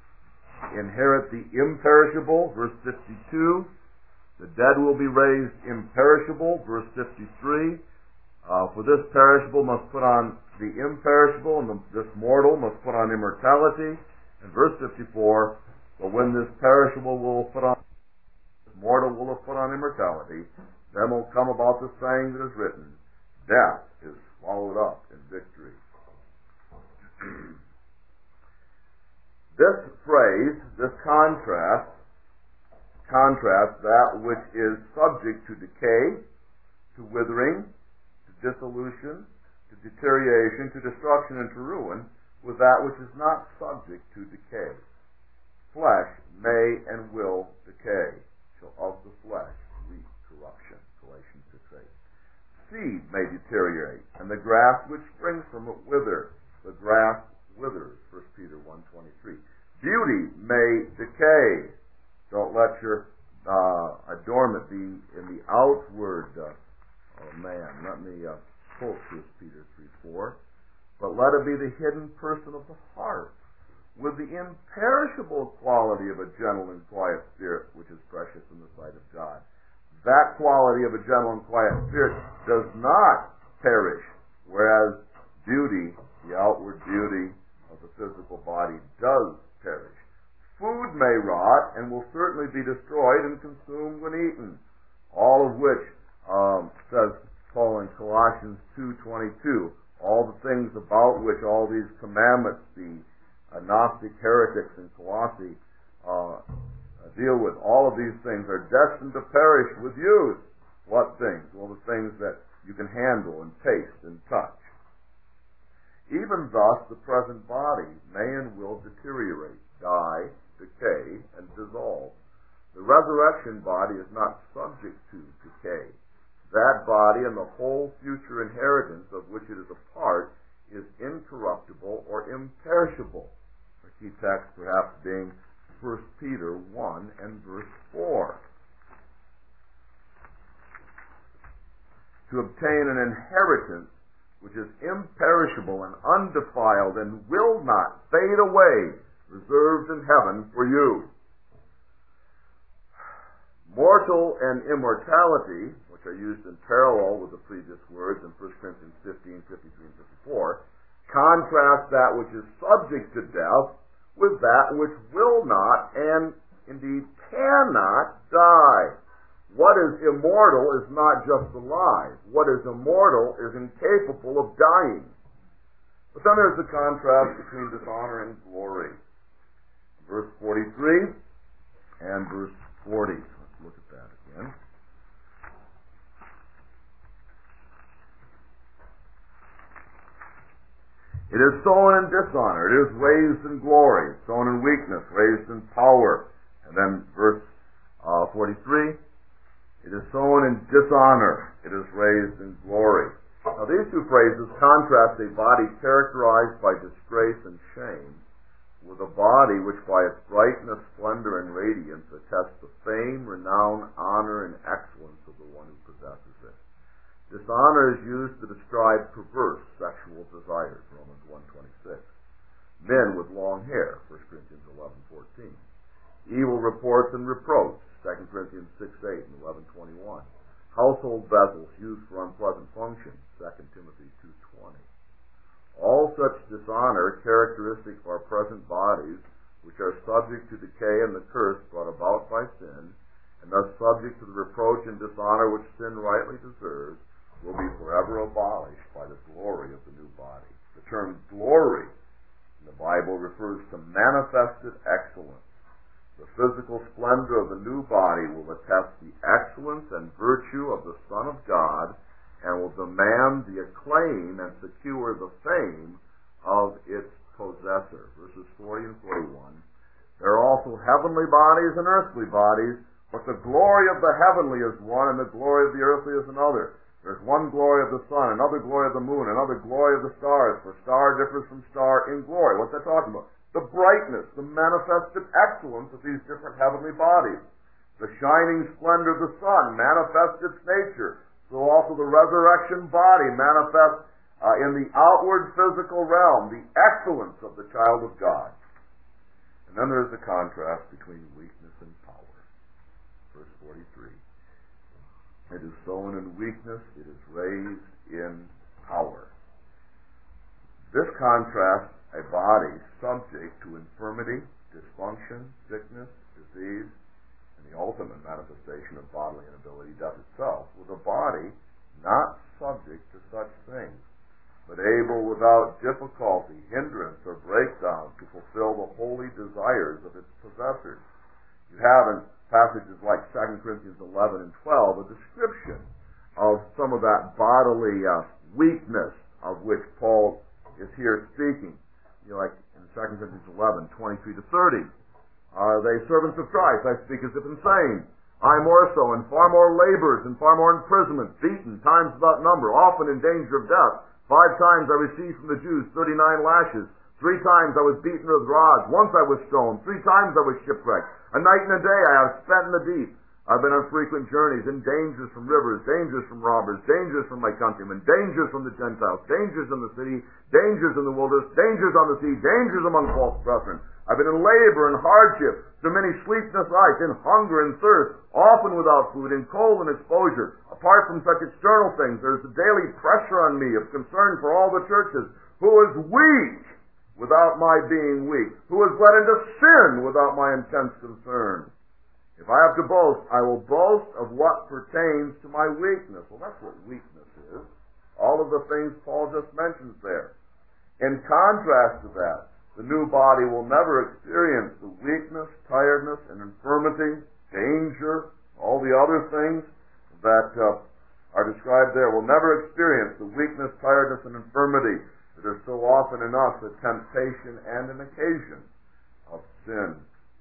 inherit the imperishable, verse fifty-two, the dead will be raised imperishable, verse fifty-three, uh, for this perishable must put on the imperishable, and the, this mortal must put on immortality, and verse fifty-four, but when this perishable will put on mortal will have put on immortality, then will come about the saying that is written, death is swallowed up in victory. This phrase, this contrast, contrasts that which is subject to decay, to withering, to dissolution, to deterioration, to destruction, and to ruin, with that which is not subject to decay. flesh may and will decay, shall of the flesh reap corruption. Galatians six eight. Seed may deteriorate, and the grass which springs from it wither. The grass withers, First Peter one twenty-three. Beauty may decay. Don't let your uh, adornment be in the outward uh, oh man, let me uh, quote First Peter three four. But let it be the hidden person of the heart, with the imperishable quality of a gentle and quiet spirit, which is precious in the sight of God. That quality of a gentle and quiet spirit does not perish, whereas beauty, the outward beauty of the physical body, does perish. Food may rot and will certainly be destroyed and consumed when eaten, all of which, um, says Paul in Colossians two twenty-two, all the things about which all these commandments, the uh, Gnostic heretics in Colossae uh, deal with, all of these things are destined to perish with use. What things? Well, the things that you can handle and taste and touch. Even thus, the present body may and will deteriorate, die, decay, and dissolve. The resurrection body is not subject to decay. That body and the whole future inheritance of which it is a part is incorruptible or imperishable. The key text perhaps being First Peter one and verse four. To obtain an inheritance which is imperishable and undefiled and will not fade away, reserved in heaven for you. Mortal and immortality, which are used in parallel with the previous words in First Corinthians fifteen, fifty-three, and fifty-four, contrast that which is subject to death with that which will not and indeed cannot die. What is immortal is not just alive. What is immortal is incapable of dying. But then there's the contrast between dishonor and glory. Verse forty-three and verse forty. Let's look at that again. It is sown in dishonor. It is raised in glory. Sown in weakness, raised in power. And then verse uh, forty-three. It is sown in dishonor. It is raised in glory. Now these two phrases contrast a body characterized by disgrace and shame with a body which by its brightness, splendor, and radiance attests the fame, renown, honor, and excellence of the one who possesses it. Dishonor is used to describe perverse sexual desires, Romans one twenty-six. Men with long hair, First Corinthians eleven fourteen. Evil reports and reproach, Second Corinthians six eight and eleven twenty-one. Household vessels used for unpleasant functions, Second Timothy two twenty. All such dishonor, characteristic of our present bodies, which are subject to decay and the curse brought about by sin, and thus subject to the reproach and dishonor which sin rightly deserves, will be forever abolished by the glory of the new body. The term glory in the Bible refers to manifested excellence. The physical splendor of the new body will attest the excellence and virtue of the Son of God and will demand the acclaim and secure the fame of its possessor. Verses forty and forty-one. There are also heavenly bodies and earthly bodies, but the glory of the heavenly is one and the glory of the earthly is another. There's one glory of the sun, another glory of the moon, another glory of the stars, for star differs from star in glory. What's that talking about? The brightness, the manifested excellence of these different heavenly bodies. The shining splendor of the sun manifests its nature. So also the resurrection body manifests uh, in the outward physical realm the excellence of the child of God. And then there's the contrast between weakness and power. Verse forty-three. It is sown in weakness, it is raised in power. This contrasts a body subject to infirmity, dysfunction, sickness, disease, and the ultimate manifestation of bodily inability, death itself, with a body not subject to such things, but able without difficulty, hindrance, or breakdown to fulfill the holy desires of its possessors. You have in passages like Second Corinthians eleven and twelve a description of some of that bodily uh, weakness of which Paul is here speaking. You know, like in Second Corinthians eleven, twenty-three to thirty. Are they servants of Christ? I speak as if insane. I more so, in far more labors, in far more imprisonment, beaten, times without number, often in danger of death. Five times I received from the Jews thirty-nine lashes. Three times I was beaten with rods. Once I was stoned. Three times I was shipwrecked. A night and a day I have spent in the deep. I've been on frequent journeys, in dangers from rivers, dangers from robbers, dangers from my countrymen, dangers from the Gentiles, dangers in the city, dangers in the wilderness, dangers on the sea, dangers among false brethren. I've been in labor and hardship, through many sleepless nights, in hunger and thirst, often without food, in cold and exposure. Apart from such external things, there's a daily pressure on me of concern for all the churches. Who is weak without my being weak? Who is led into sin without my intense concern? If I have to boast, I will boast of what pertains to my weakness. Well, that's what weakness is. All of the things Paul just mentions there. In contrast to that, the new body will never experience the weakness, tiredness, and infirmity, danger, all the other things that uh, are described there. Will never experience the weakness, tiredness, and infirmity that are so often in us a temptation and an occasion of sin.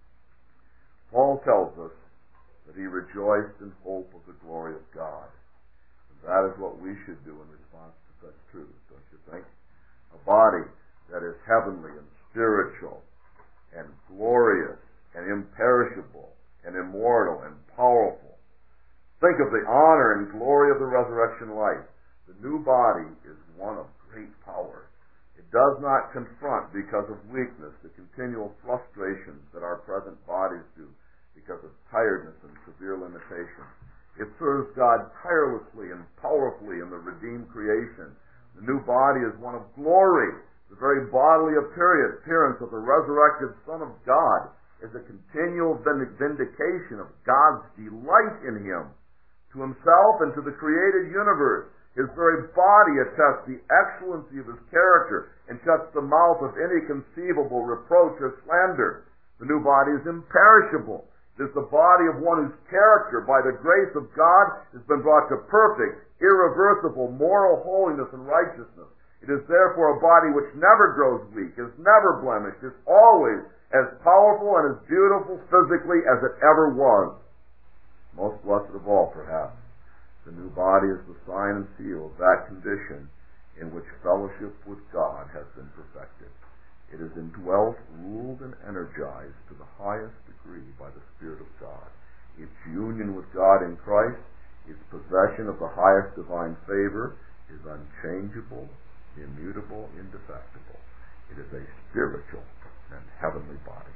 Paul tells us that he rejoiced in hope of the glory of God. And that is what we should do in response to such truths, don't you think? A body that is heavenly and spiritual and glorious and imperishable and immortal and powerful. Think of the honor and glory of the resurrection life. The new body is one of great power. It does not confront because of weakness the continual frustrations that our present bodies do because of tiredness and severe limitation. It serves God tirelessly and powerfully in the redeemed creation. The new body is one of glory. The very bodily appearance of the resurrected Son of God is a continual vindication of God's delight in him to himself and to the created universe. His very body attests the excellency of his character and shuts the mouth of any conceivable reproach or slander. The new body is imperishable. It is the body of one whose character, by the grace of God, has been brought to perfect, irreversible moral holiness and righteousness. It is therefore a body which never grows weak, is never blemished, is always as powerful and as beautiful physically as it ever was. Most blessed of all, perhaps, the new body is the sign and seal of that condition in which fellowship with God has been perfected. It is indwelt, ruled, and energized to the highest degree by the Spirit of God. Its union with God in Christ, its possession of the highest divine favor, is unchangeable, immutable, indefectible. It is a spiritual and heavenly body.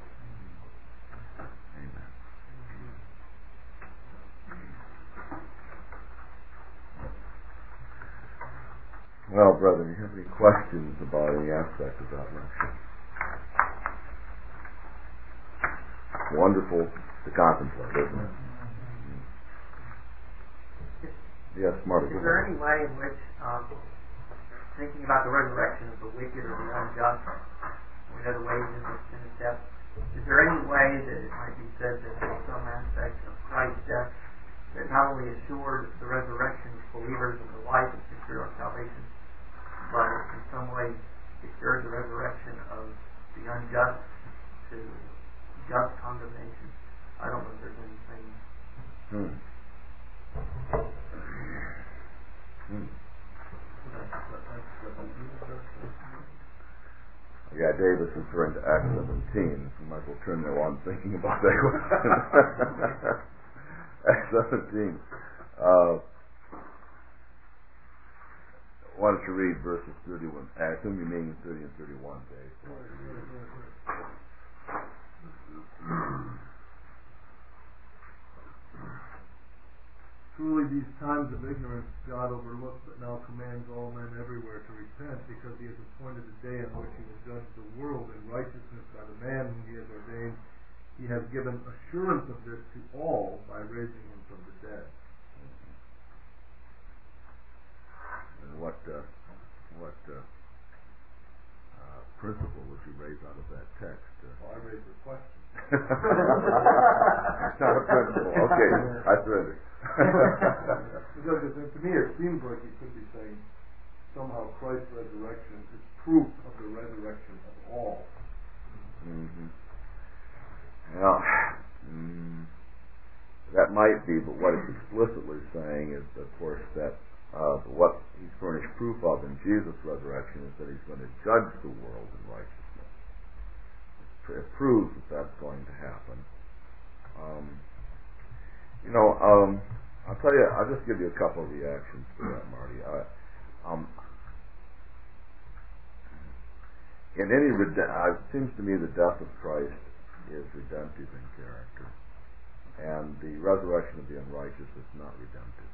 Amen. Well, brethren, do you have any questions about any aspect of that lecture? Wonderful to contemplate, isn't it? Yes, Marty. Is there any way in which, um, thinking about the resurrection of the wicked or the unjust, we know the wages of sin is death, is there any way that it might be said that in some aspect of Christ's death that not only assured the resurrection of believers of the life and secure our salvation, but in some way secured the resurrection of the unjust to just condemnation? I don't know if there's anything. Hmm. Hmm. Yeah, Davis is referring to Acts seventeen. You might as well turn there while I'm thinking about that question. Acts seventeen. Uh, why don't you read verses thirty-one? I assume you mean thirty and thirty-one, Dave. Truly these times of ignorance God overlooks, but now commands all men everywhere to repent, because he has appointed a day on which he will judge the world in righteousness by the man whom he has ordained. He has given assurance of this to all by raising him from the dead. And what uh, what uh, uh, principle would you raise out of that text? Uh, Well, I raised a question. Not a principle. Okay, I surrender. Because to me it seems like he could be saying somehow Christ's resurrection is proof of the resurrection of all. Mm-hmm. Yeah, that might be, but what it's explicitly saying is, of course, that uh, what he's furnished proof of in Jesus' resurrection is that he's going to judge the world in righteousness. It proves that that's going to happen. Um, you know, um, I'll tell you, I'll just give you a couple of reactions to that, Marty. I, um, in any, rede- uh, it seems to me the death of Christ is redemptive in character, and the resurrection of the unrighteous is not redemptive.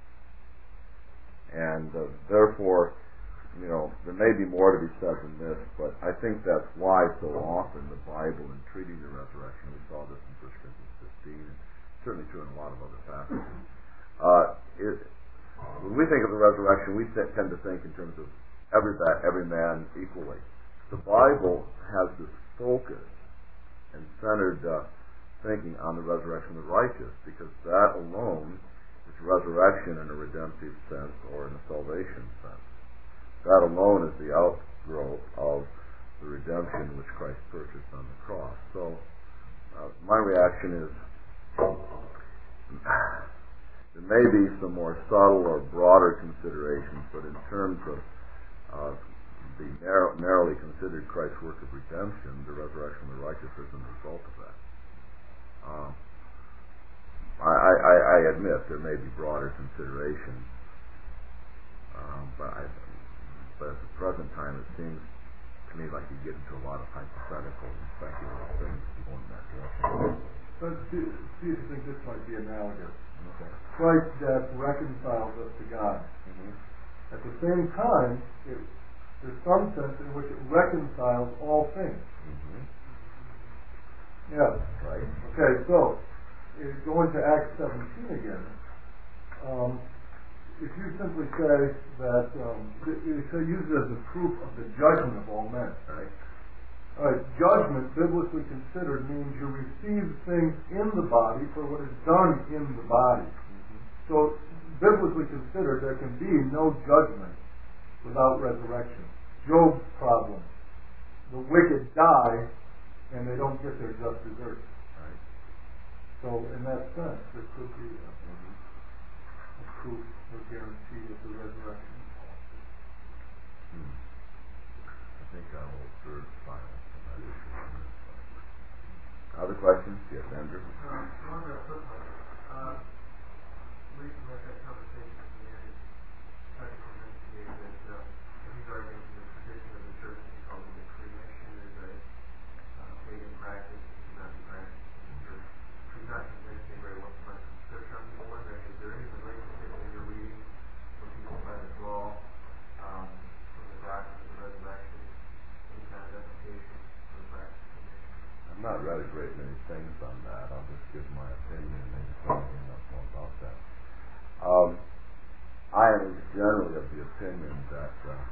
And uh, therefore, you know, there may be more to be said than this, but I think that's why so often the Bible, in treating the resurrection, we saw this in First Corinthians fifteen, and certainly true in a lot of other passages. Uh, it, when we think of the resurrection, we tend to think in terms of every every man equally. The Bible has this focus and centered uh, thinking on the resurrection of the righteous, because that alone is resurrection in a redemptive sense or in a salvation sense. That alone is the outgrowth of the redemption which Christ purchased on the cross. So uh, my reaction is there may be some more subtle or broader considerations, but in terms of uh, the narrow, narrowly considered Christ's work of redemption, the resurrection of the righteous is a result of that. Um, I, I, I admit there may be broader considerations, um, but, I, but at the present time it seems to me like you get into a lot of hypothetical and speculative things going in that direction. Let's see, see if you think this might be analogous. Okay. Christ's death reconciles us to God. Mm-hmm. At the same time, it, there's some sense in which it reconciles all things. Mm-hmm. Yes. Right. Okay, so uh, going to Acts seventeen again, um, if you simply say that, um, you say use it as a proof of the judgment of all men. Right. All right, judgment, biblically considered, means you receive things in the body for what is done in the body. Mm-hmm. So, biblically considered, there can be no judgment without resurrection. Job's problem. The wicked die, and they don't get their just desserts. Right. So, in that sense, there could be a, a proof or guarantee of the resurrection. Hmm. I think I will observe silence on that issue. Other questions? Yes, Andrew? Um, one real quick one. Uh, recently I've had conversations with the man who's trying to convince me that uh, he's arguing for the tradition of the church, he calls it cremation is a uh, pagan practice, it should not be practiced in the church. He's not convinced me very well from scripture. I'm just wondering, is there any relationship in your reading where people try to draw um, from the doctrine of the resurrection any kind of application for the practice of cremation? I've not read a great many things on that. I'll just give my opinion and maybe something else more about that. Um, I am generally of the opinion that uh,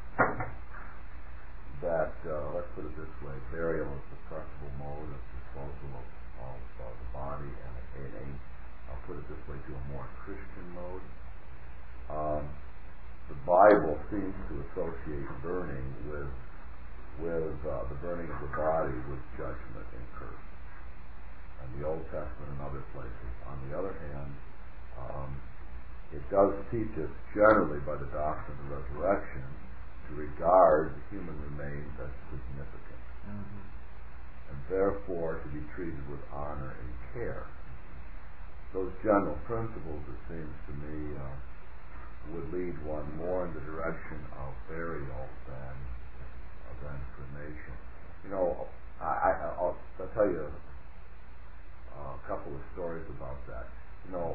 that uh, let's put it this way: burial is the preferable mode of disposal of, of uh, the body, and in a, I'll put it this way, to a more Christian mode. Um, the Bible seems to associate burning with with uh, the burning of the body with judgment and curse, and the Old Testament and other places. On the other hand, um, it does teach us generally by the doctrine of the resurrection to regard the human remains as significant, mm-hmm. and therefore to be treated with honor and care. Those general principles, it seems to me, uh, would lead one more in the direction of burial than than cremation. You know, I, I, I'll, I'll tell you a couple of stories about that. You know,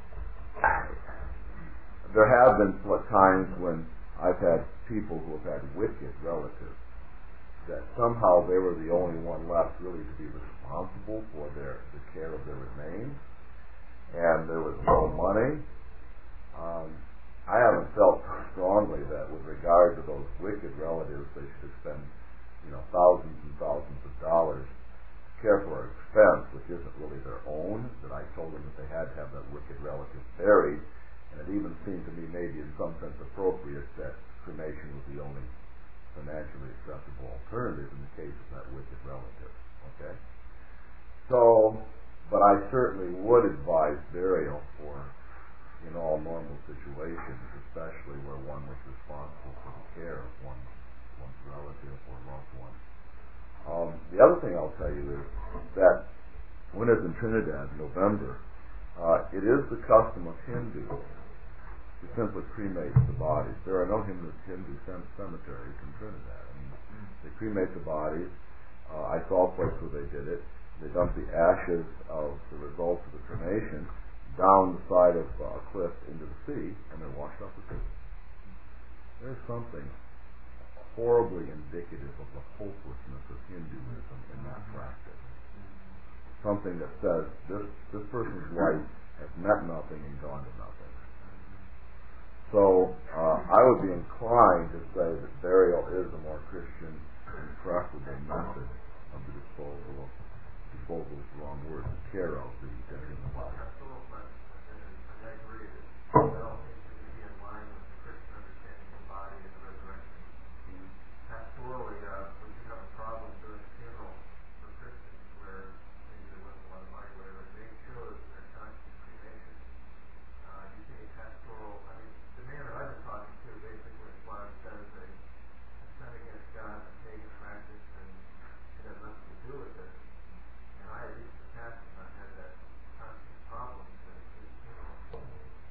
there have been times when I've had people who have had wicked relatives that somehow they were the only one left really to be responsible for their the care of their remains, and there was no money. Um, I haven't felt strongly that with regard to those wicked relatives, they should expend, you know, thousands and thousands of dollars to care for an expense which isn't really their own, that I told them that they had to have that wicked relative buried, and it even seemed to me maybe in some sense appropriate that cremation was the only financially acceptable alternative in the case of that wicked relative. Okay? So, but I certainly would advise burial for in all normal situations, especially where one was responsible for the care of one, one's relative or loved one. Um, the other thing I'll tell you is that winters in Trinidad, November, uh, it is the custom of Hindus to simply cremate the bodies. There are no Hindu, Hindu cemeteries in Trinidad. I mean, they cremate the bodies. Uh, I saw a place where they did it. They dumped the ashes of the results of the cremation down the side of uh, a cliff into the sea, and they're washed off the sea. There's something horribly indicative of the hopelessness of Hinduism in that practice. Something that says this this person's life has meant nothing and gone to nothing. So uh, I would be inclined to say that burial is a more Christian and preferable method of the disposal of disposal is the wrong word, the care of the dead human body. I agree that burial seems to be in line with the Christian understanding of the body and the resurrection. Pastorally, uh, we do have a problem doing a funeral for Christians where maybe there wasn't a lot of money, whatever. They chose their time to cremation. Uh, do you think a pastoral, I mean, the man that I've been talking to basically implies that is a sin against God, a pagan practice, and it has nothing to do with it. And I, at least in the past, have not had that constant problem that his funeral.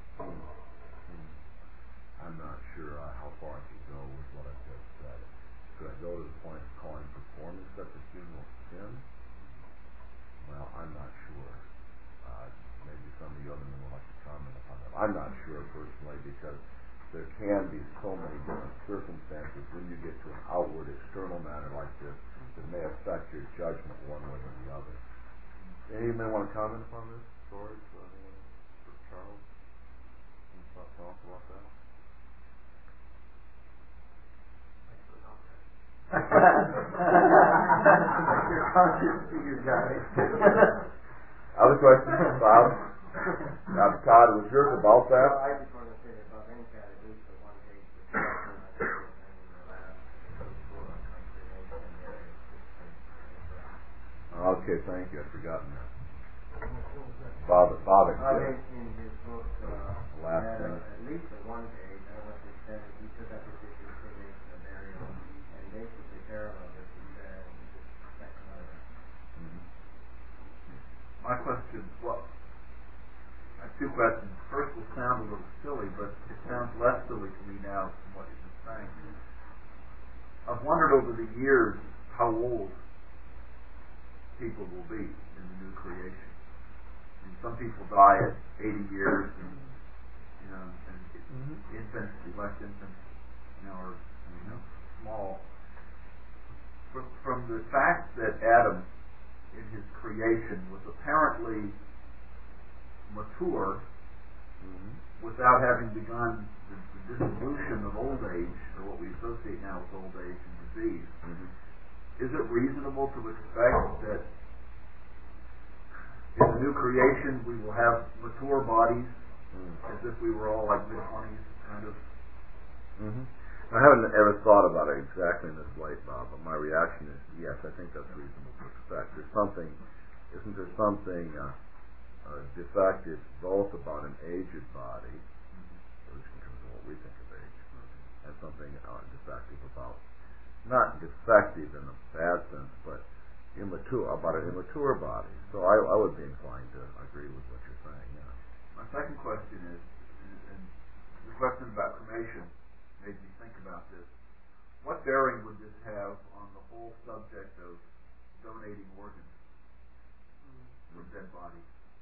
I'm not sure uh, how far I could go with what I just said. Could I go to the point of calling performing such a funeral sin? Well, I'm not sure. Uh, maybe some of you other men will like to comment upon that. I'm not sure personally, because there can be so many different circumstances when you get to an outward external matter like this that may affect your judgment one way or the other. Any men want to comment upon this? George, uh, anyone? Or Charles? Can you talk to us about that? Your conscience, you guys. Other questions, Bob? Now, Todd, was yours about that? Well, I just want to say that Bob Hank had at least a one-page discussion, I think, in the last book on cremation and burial. Okay, thank you. I'd forgotten that. Bob, Bob, I think in his book, uh, last had, thing. uh, at least a one page, I don't know what they said, he took up this issue of cremation and burial, and basically paralleled it, he said, and just checked another. Mm-hmm. My question, well, I have two questions. First will sound a little silly, but it sounds less silly to me now from what you've been saying. I've wondered over the years how old people will be in the new creation. I mean, some people die at eighty years, and you know, and mm-hmm. infants, elect infants, you know, are you know small. From, from the fact that Adam, in his creation, was apparently mature mm-hmm. without having begun the, the dissolution of old age, or what we associate now with old age and disease. Mm-hmm. Is it reasonable to expect that in the new creation we will have mature bodies mm. as if we were all like mid-twenties kind of? Mm-hmm. I haven't ever thought about it exactly in this light, Bob, but my reaction is yes, I think that's reasonable to expect. There's something, isn't there something uh, uh, defective both about an aged body, mm-hmm. at least in terms of what we think of age, mm-hmm. and something uh, defective about, not defective in a bad sense, but immature, about an immature body. So I, I would be inclined to agree with what you're saying, yeah. My second question is, and the question about cremation made me think about this. What bearing would this have on the whole subject of donating organs from dead bodies?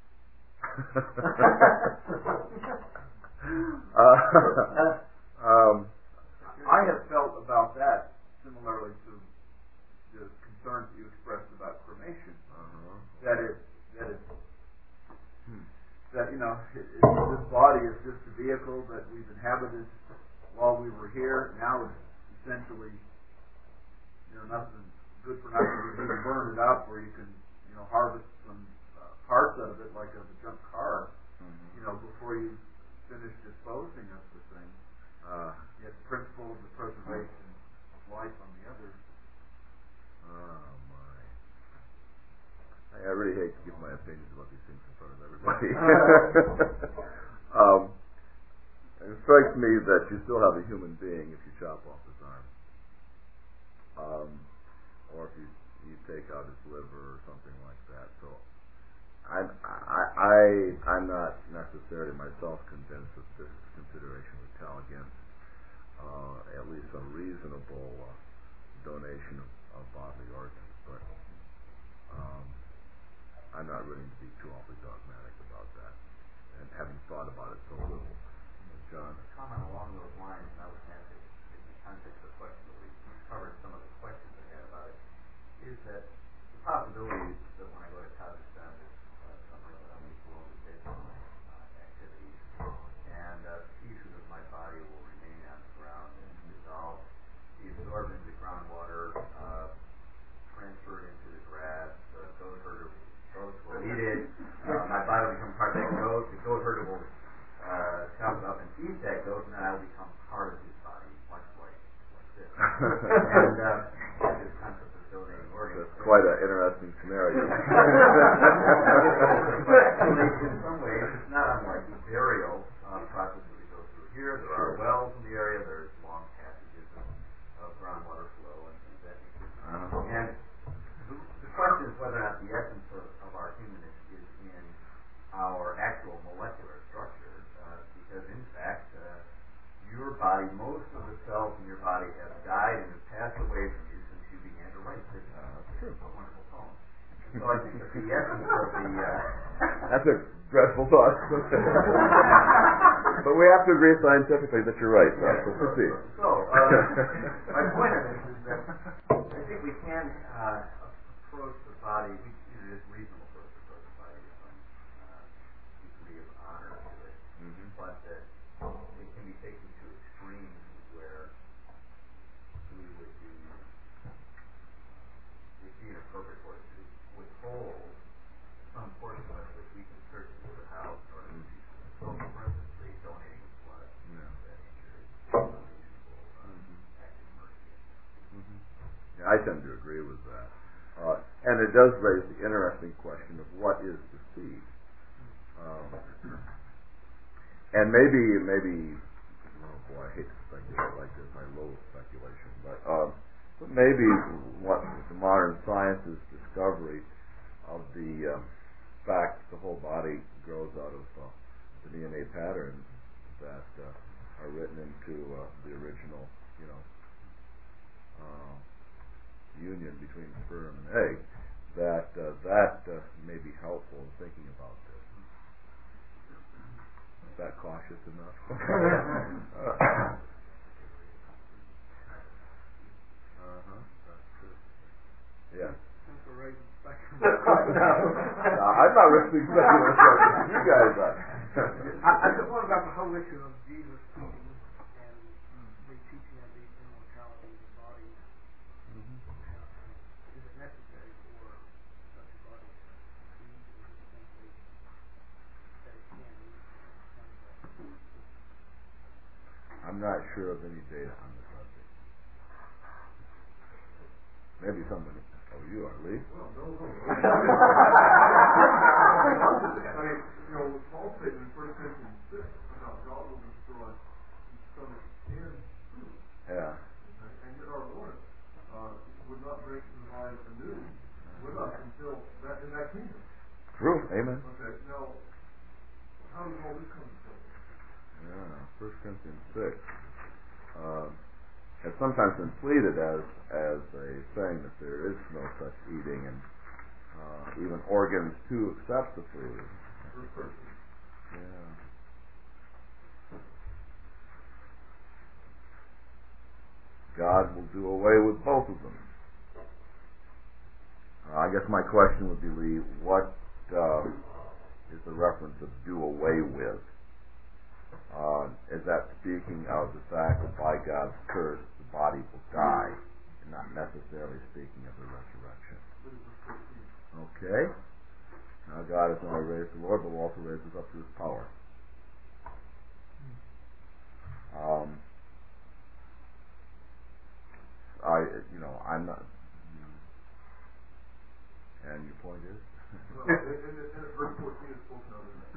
uh, um, I have felt about that similarly to the concerns that you expressed about cremation. Uh-huh. That it, that it, hmm. that you know, it, it, this body is just a vehicle that we've inhabited while we were here. Now it's essentially, you know, nothing good for nothing. You can burn it up, or you can, you know, harvest some uh, parts out of it, like of a junk car, mm-hmm. you know, before you finish disposing of the thing. Uh, you have the principle of the preservation of life on the other. Oh my! I, I really hate to give my opinions about the body. um, it strikes me that you still have a human being if you chop off his arm, um, or if you you take out his liver or something like that. So I'm I, I I'm not necessarily myself convinced that this consideration would tell against uh, at least a reasonable uh, donation of, of bodily organs, but um, I'm not willing to be too awfully dogmatic about that, and having thought about it so little. John? A comment along those lines, and I was going to ask it in the context of the question, but we covered some of the questions I had about it, is that the possibility that when I go to Kazakhstan, uh, something that I'm below the table uh, activities, and uh, pieces of my body will remain on the ground and dissolve, be absorbed into the groundwater, uh, transferred into the grass, the goat herder, goats will eat it, uh, my body will become part of that goat, the goat herder will uh, come up and feed that goat, and then I will become part of his body, much like, like this. and uh, this concept of donating organs. That's quite an interesting scenario. In some ways, it's not unlike the burial uh, process that we go through here. There are wells in the area. There's long passages of, of groundwater flow and things like that. Uh-huh. And the, the question is whether or not the essence of, of our humanness is in our actual molecular structure, uh, because in fact, uh, your body, most of the cells in your body have died and have passed away from you since you began to write this. Uh, that's a wonderful poem. And so I think that the essence of the... Uh, that's a dreadful thought. But we have to agree scientifically that you're right. So, so proceed. So, uh, my point of this is that I think we can uh, approach the body, we, it is reasonable for us to approach the body with some uh, degree of honor to it, mm-hmm. but that it can be taken to extremes where we would be, it would be inappropriate for us to withhold some portion of it which we can certainly do without in order to do so. For instance, the donating of blood, yeah. that nature is unreasonable, uh, mm-hmm. act of mercy. Mm-hmm. Yeah, I tend to agree with that. Uh, and it does raise the interesting question of what is the seed. Um, and maybe, maybe, oh boy, I hate to speculate like this. I loathe speculation, but, um, but maybe what the modern science's discovery of the uh, fact that the whole body grows out of uh, the D N A patterns that uh, are written into uh, the original, you know, uh, union between sperm and egg, that uh, that uh, may be helpful in thinking about this. Is that cautious enough? uh-huh. That's true. Yeah. no, I'm not risking speculation. You guys are. I, I just wonder about the whole issue of Jesus teaching and the teaching of the immortality of the body. Mm-hmm. Uh, is it necessary for such a body to feed, or is it simply that it can eat? I'm not sure of any data on the subject. Maybe someone. Oh, you are, Lee? Well, no, no. I mean, you know, with Paul's statement in First Corinthians six about God will destroy stomach and food. Yeah. And yet our Lord uh, would not break the body anew with us until that in that kingdom. True. Amen. Okay. Now, how does all this come together? Yeah. First Corinthians six. Uh, has sometimes been pleaded as as a saying that there is no such eating, and uh, even organs too accept the food. Yeah. God will do away with both of them. Uh, I guess my question would be, Lee, what uh, is the reference of do away with? Uh, is that speaking of the fact that by God's curse the body will die, and not necessarily speaking of the resurrection? Okay. Now God has not raised the Lord, but will also raise us up to His power. Um, I, you know, I'm not. And your point is? Well, in, in, in verse fourteen is spoken of as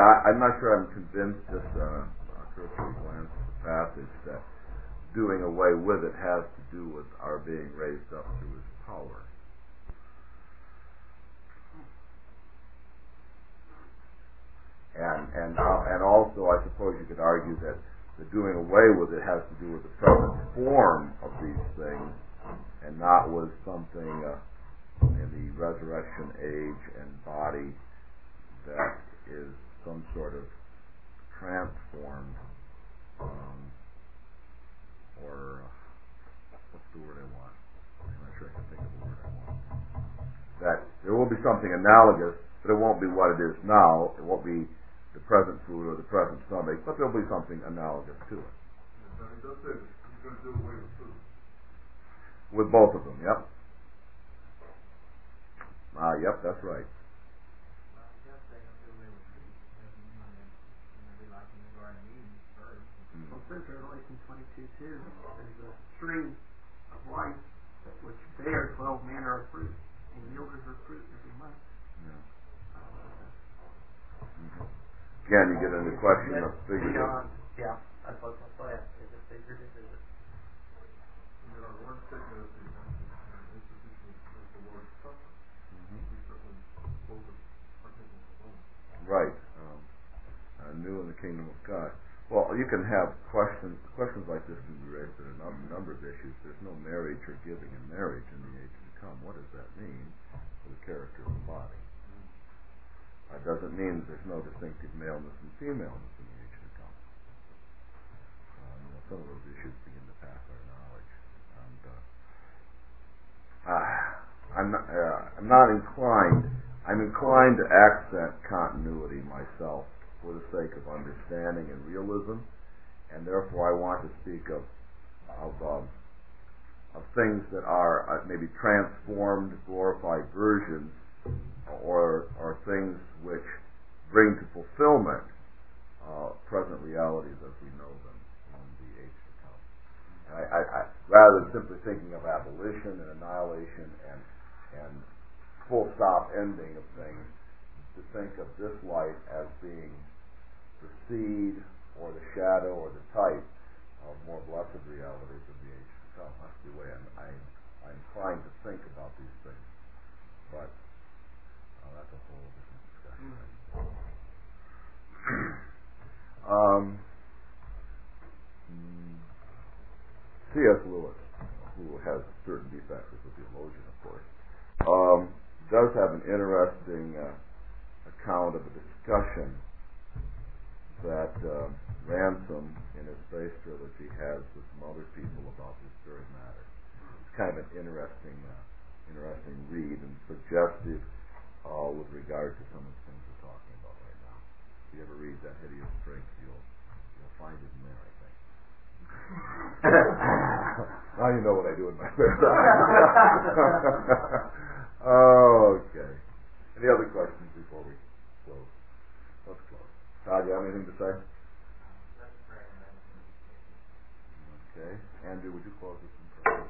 I, I'm not sure I'm convinced just on a cursory glance at the passage that doing away with it has to do with our being raised up through His power. And and uh, and also, I suppose you could argue that the doing away with it has to do with the present form of these things, and not with something uh, in the resurrection age and body that is some sort of transformed, um, or uh, what's the word I want? I'm not sure I can think of the word I want. That there will be something analogous, but it won't be what it is now. It won't be the present food or the present stomach, but there'll be something analogous to it. Yes, he does say that he's going to do away with food. With both of them, yep. Ah, yep, that's right. Well, it says in Revelation twenty-two two, there's a tree of life which bears twelve manner of fruit and yielded her fruit every month. Yeah. Mm-hmm. Again, you get into the question of figurative. Yeah, that's what I say. Is it figurative? Is it? And then our Lord's taking us the institution of the Lord's Supper. Mm-hmm. We certainly both are partaking of the moment. Right. Um, uh, new in the kingdom of God. Well, you can have questions. Questions like this can be raised in a number, number of issues. There's no marriage or giving in marriage in the age to come. What does that mean for the character of the body? It uh, doesn't mean there's no distinctive maleness and femaleness in the age to come. Uh, you know, some of those issues begin to pass our knowledge. And uh, uh, I'm not. Uh, I'm not inclined. I'm inclined to accent continuity myself, for the sake of understanding and realism, and therefore I want to speak of of, um, of things that are uh, maybe transformed, glorified versions, or or things which bring to fulfillment uh, present realities as we know them in the age to come. And I, I, I, rather than simply thinking of abolition and annihilation and and full stop ending of things, to think of this life as being the seed or the shadow or the type of more blessed realities of the age to come. That's the way I'm, I'm, I'm inclined to think about these things. But uh, that's a whole different discussion. um, C S Lewis, who has certain defects as a theologian, of course, um, does have an interesting uh, account of a discussion that uh, Ransom, in his Faith trilogy, has with some other people about this very matter. It's kind of an interesting, uh, interesting read and suggestive uh, with regard to some of the things we're talking about right now. If you ever read That Hideous Strength, you'll you'll find it in there, I think. Now you know what I do in my spare time. Okay. Any other questions before we close? Let's close. Todd, you have anything to say? Okay. Andrew, would you close this?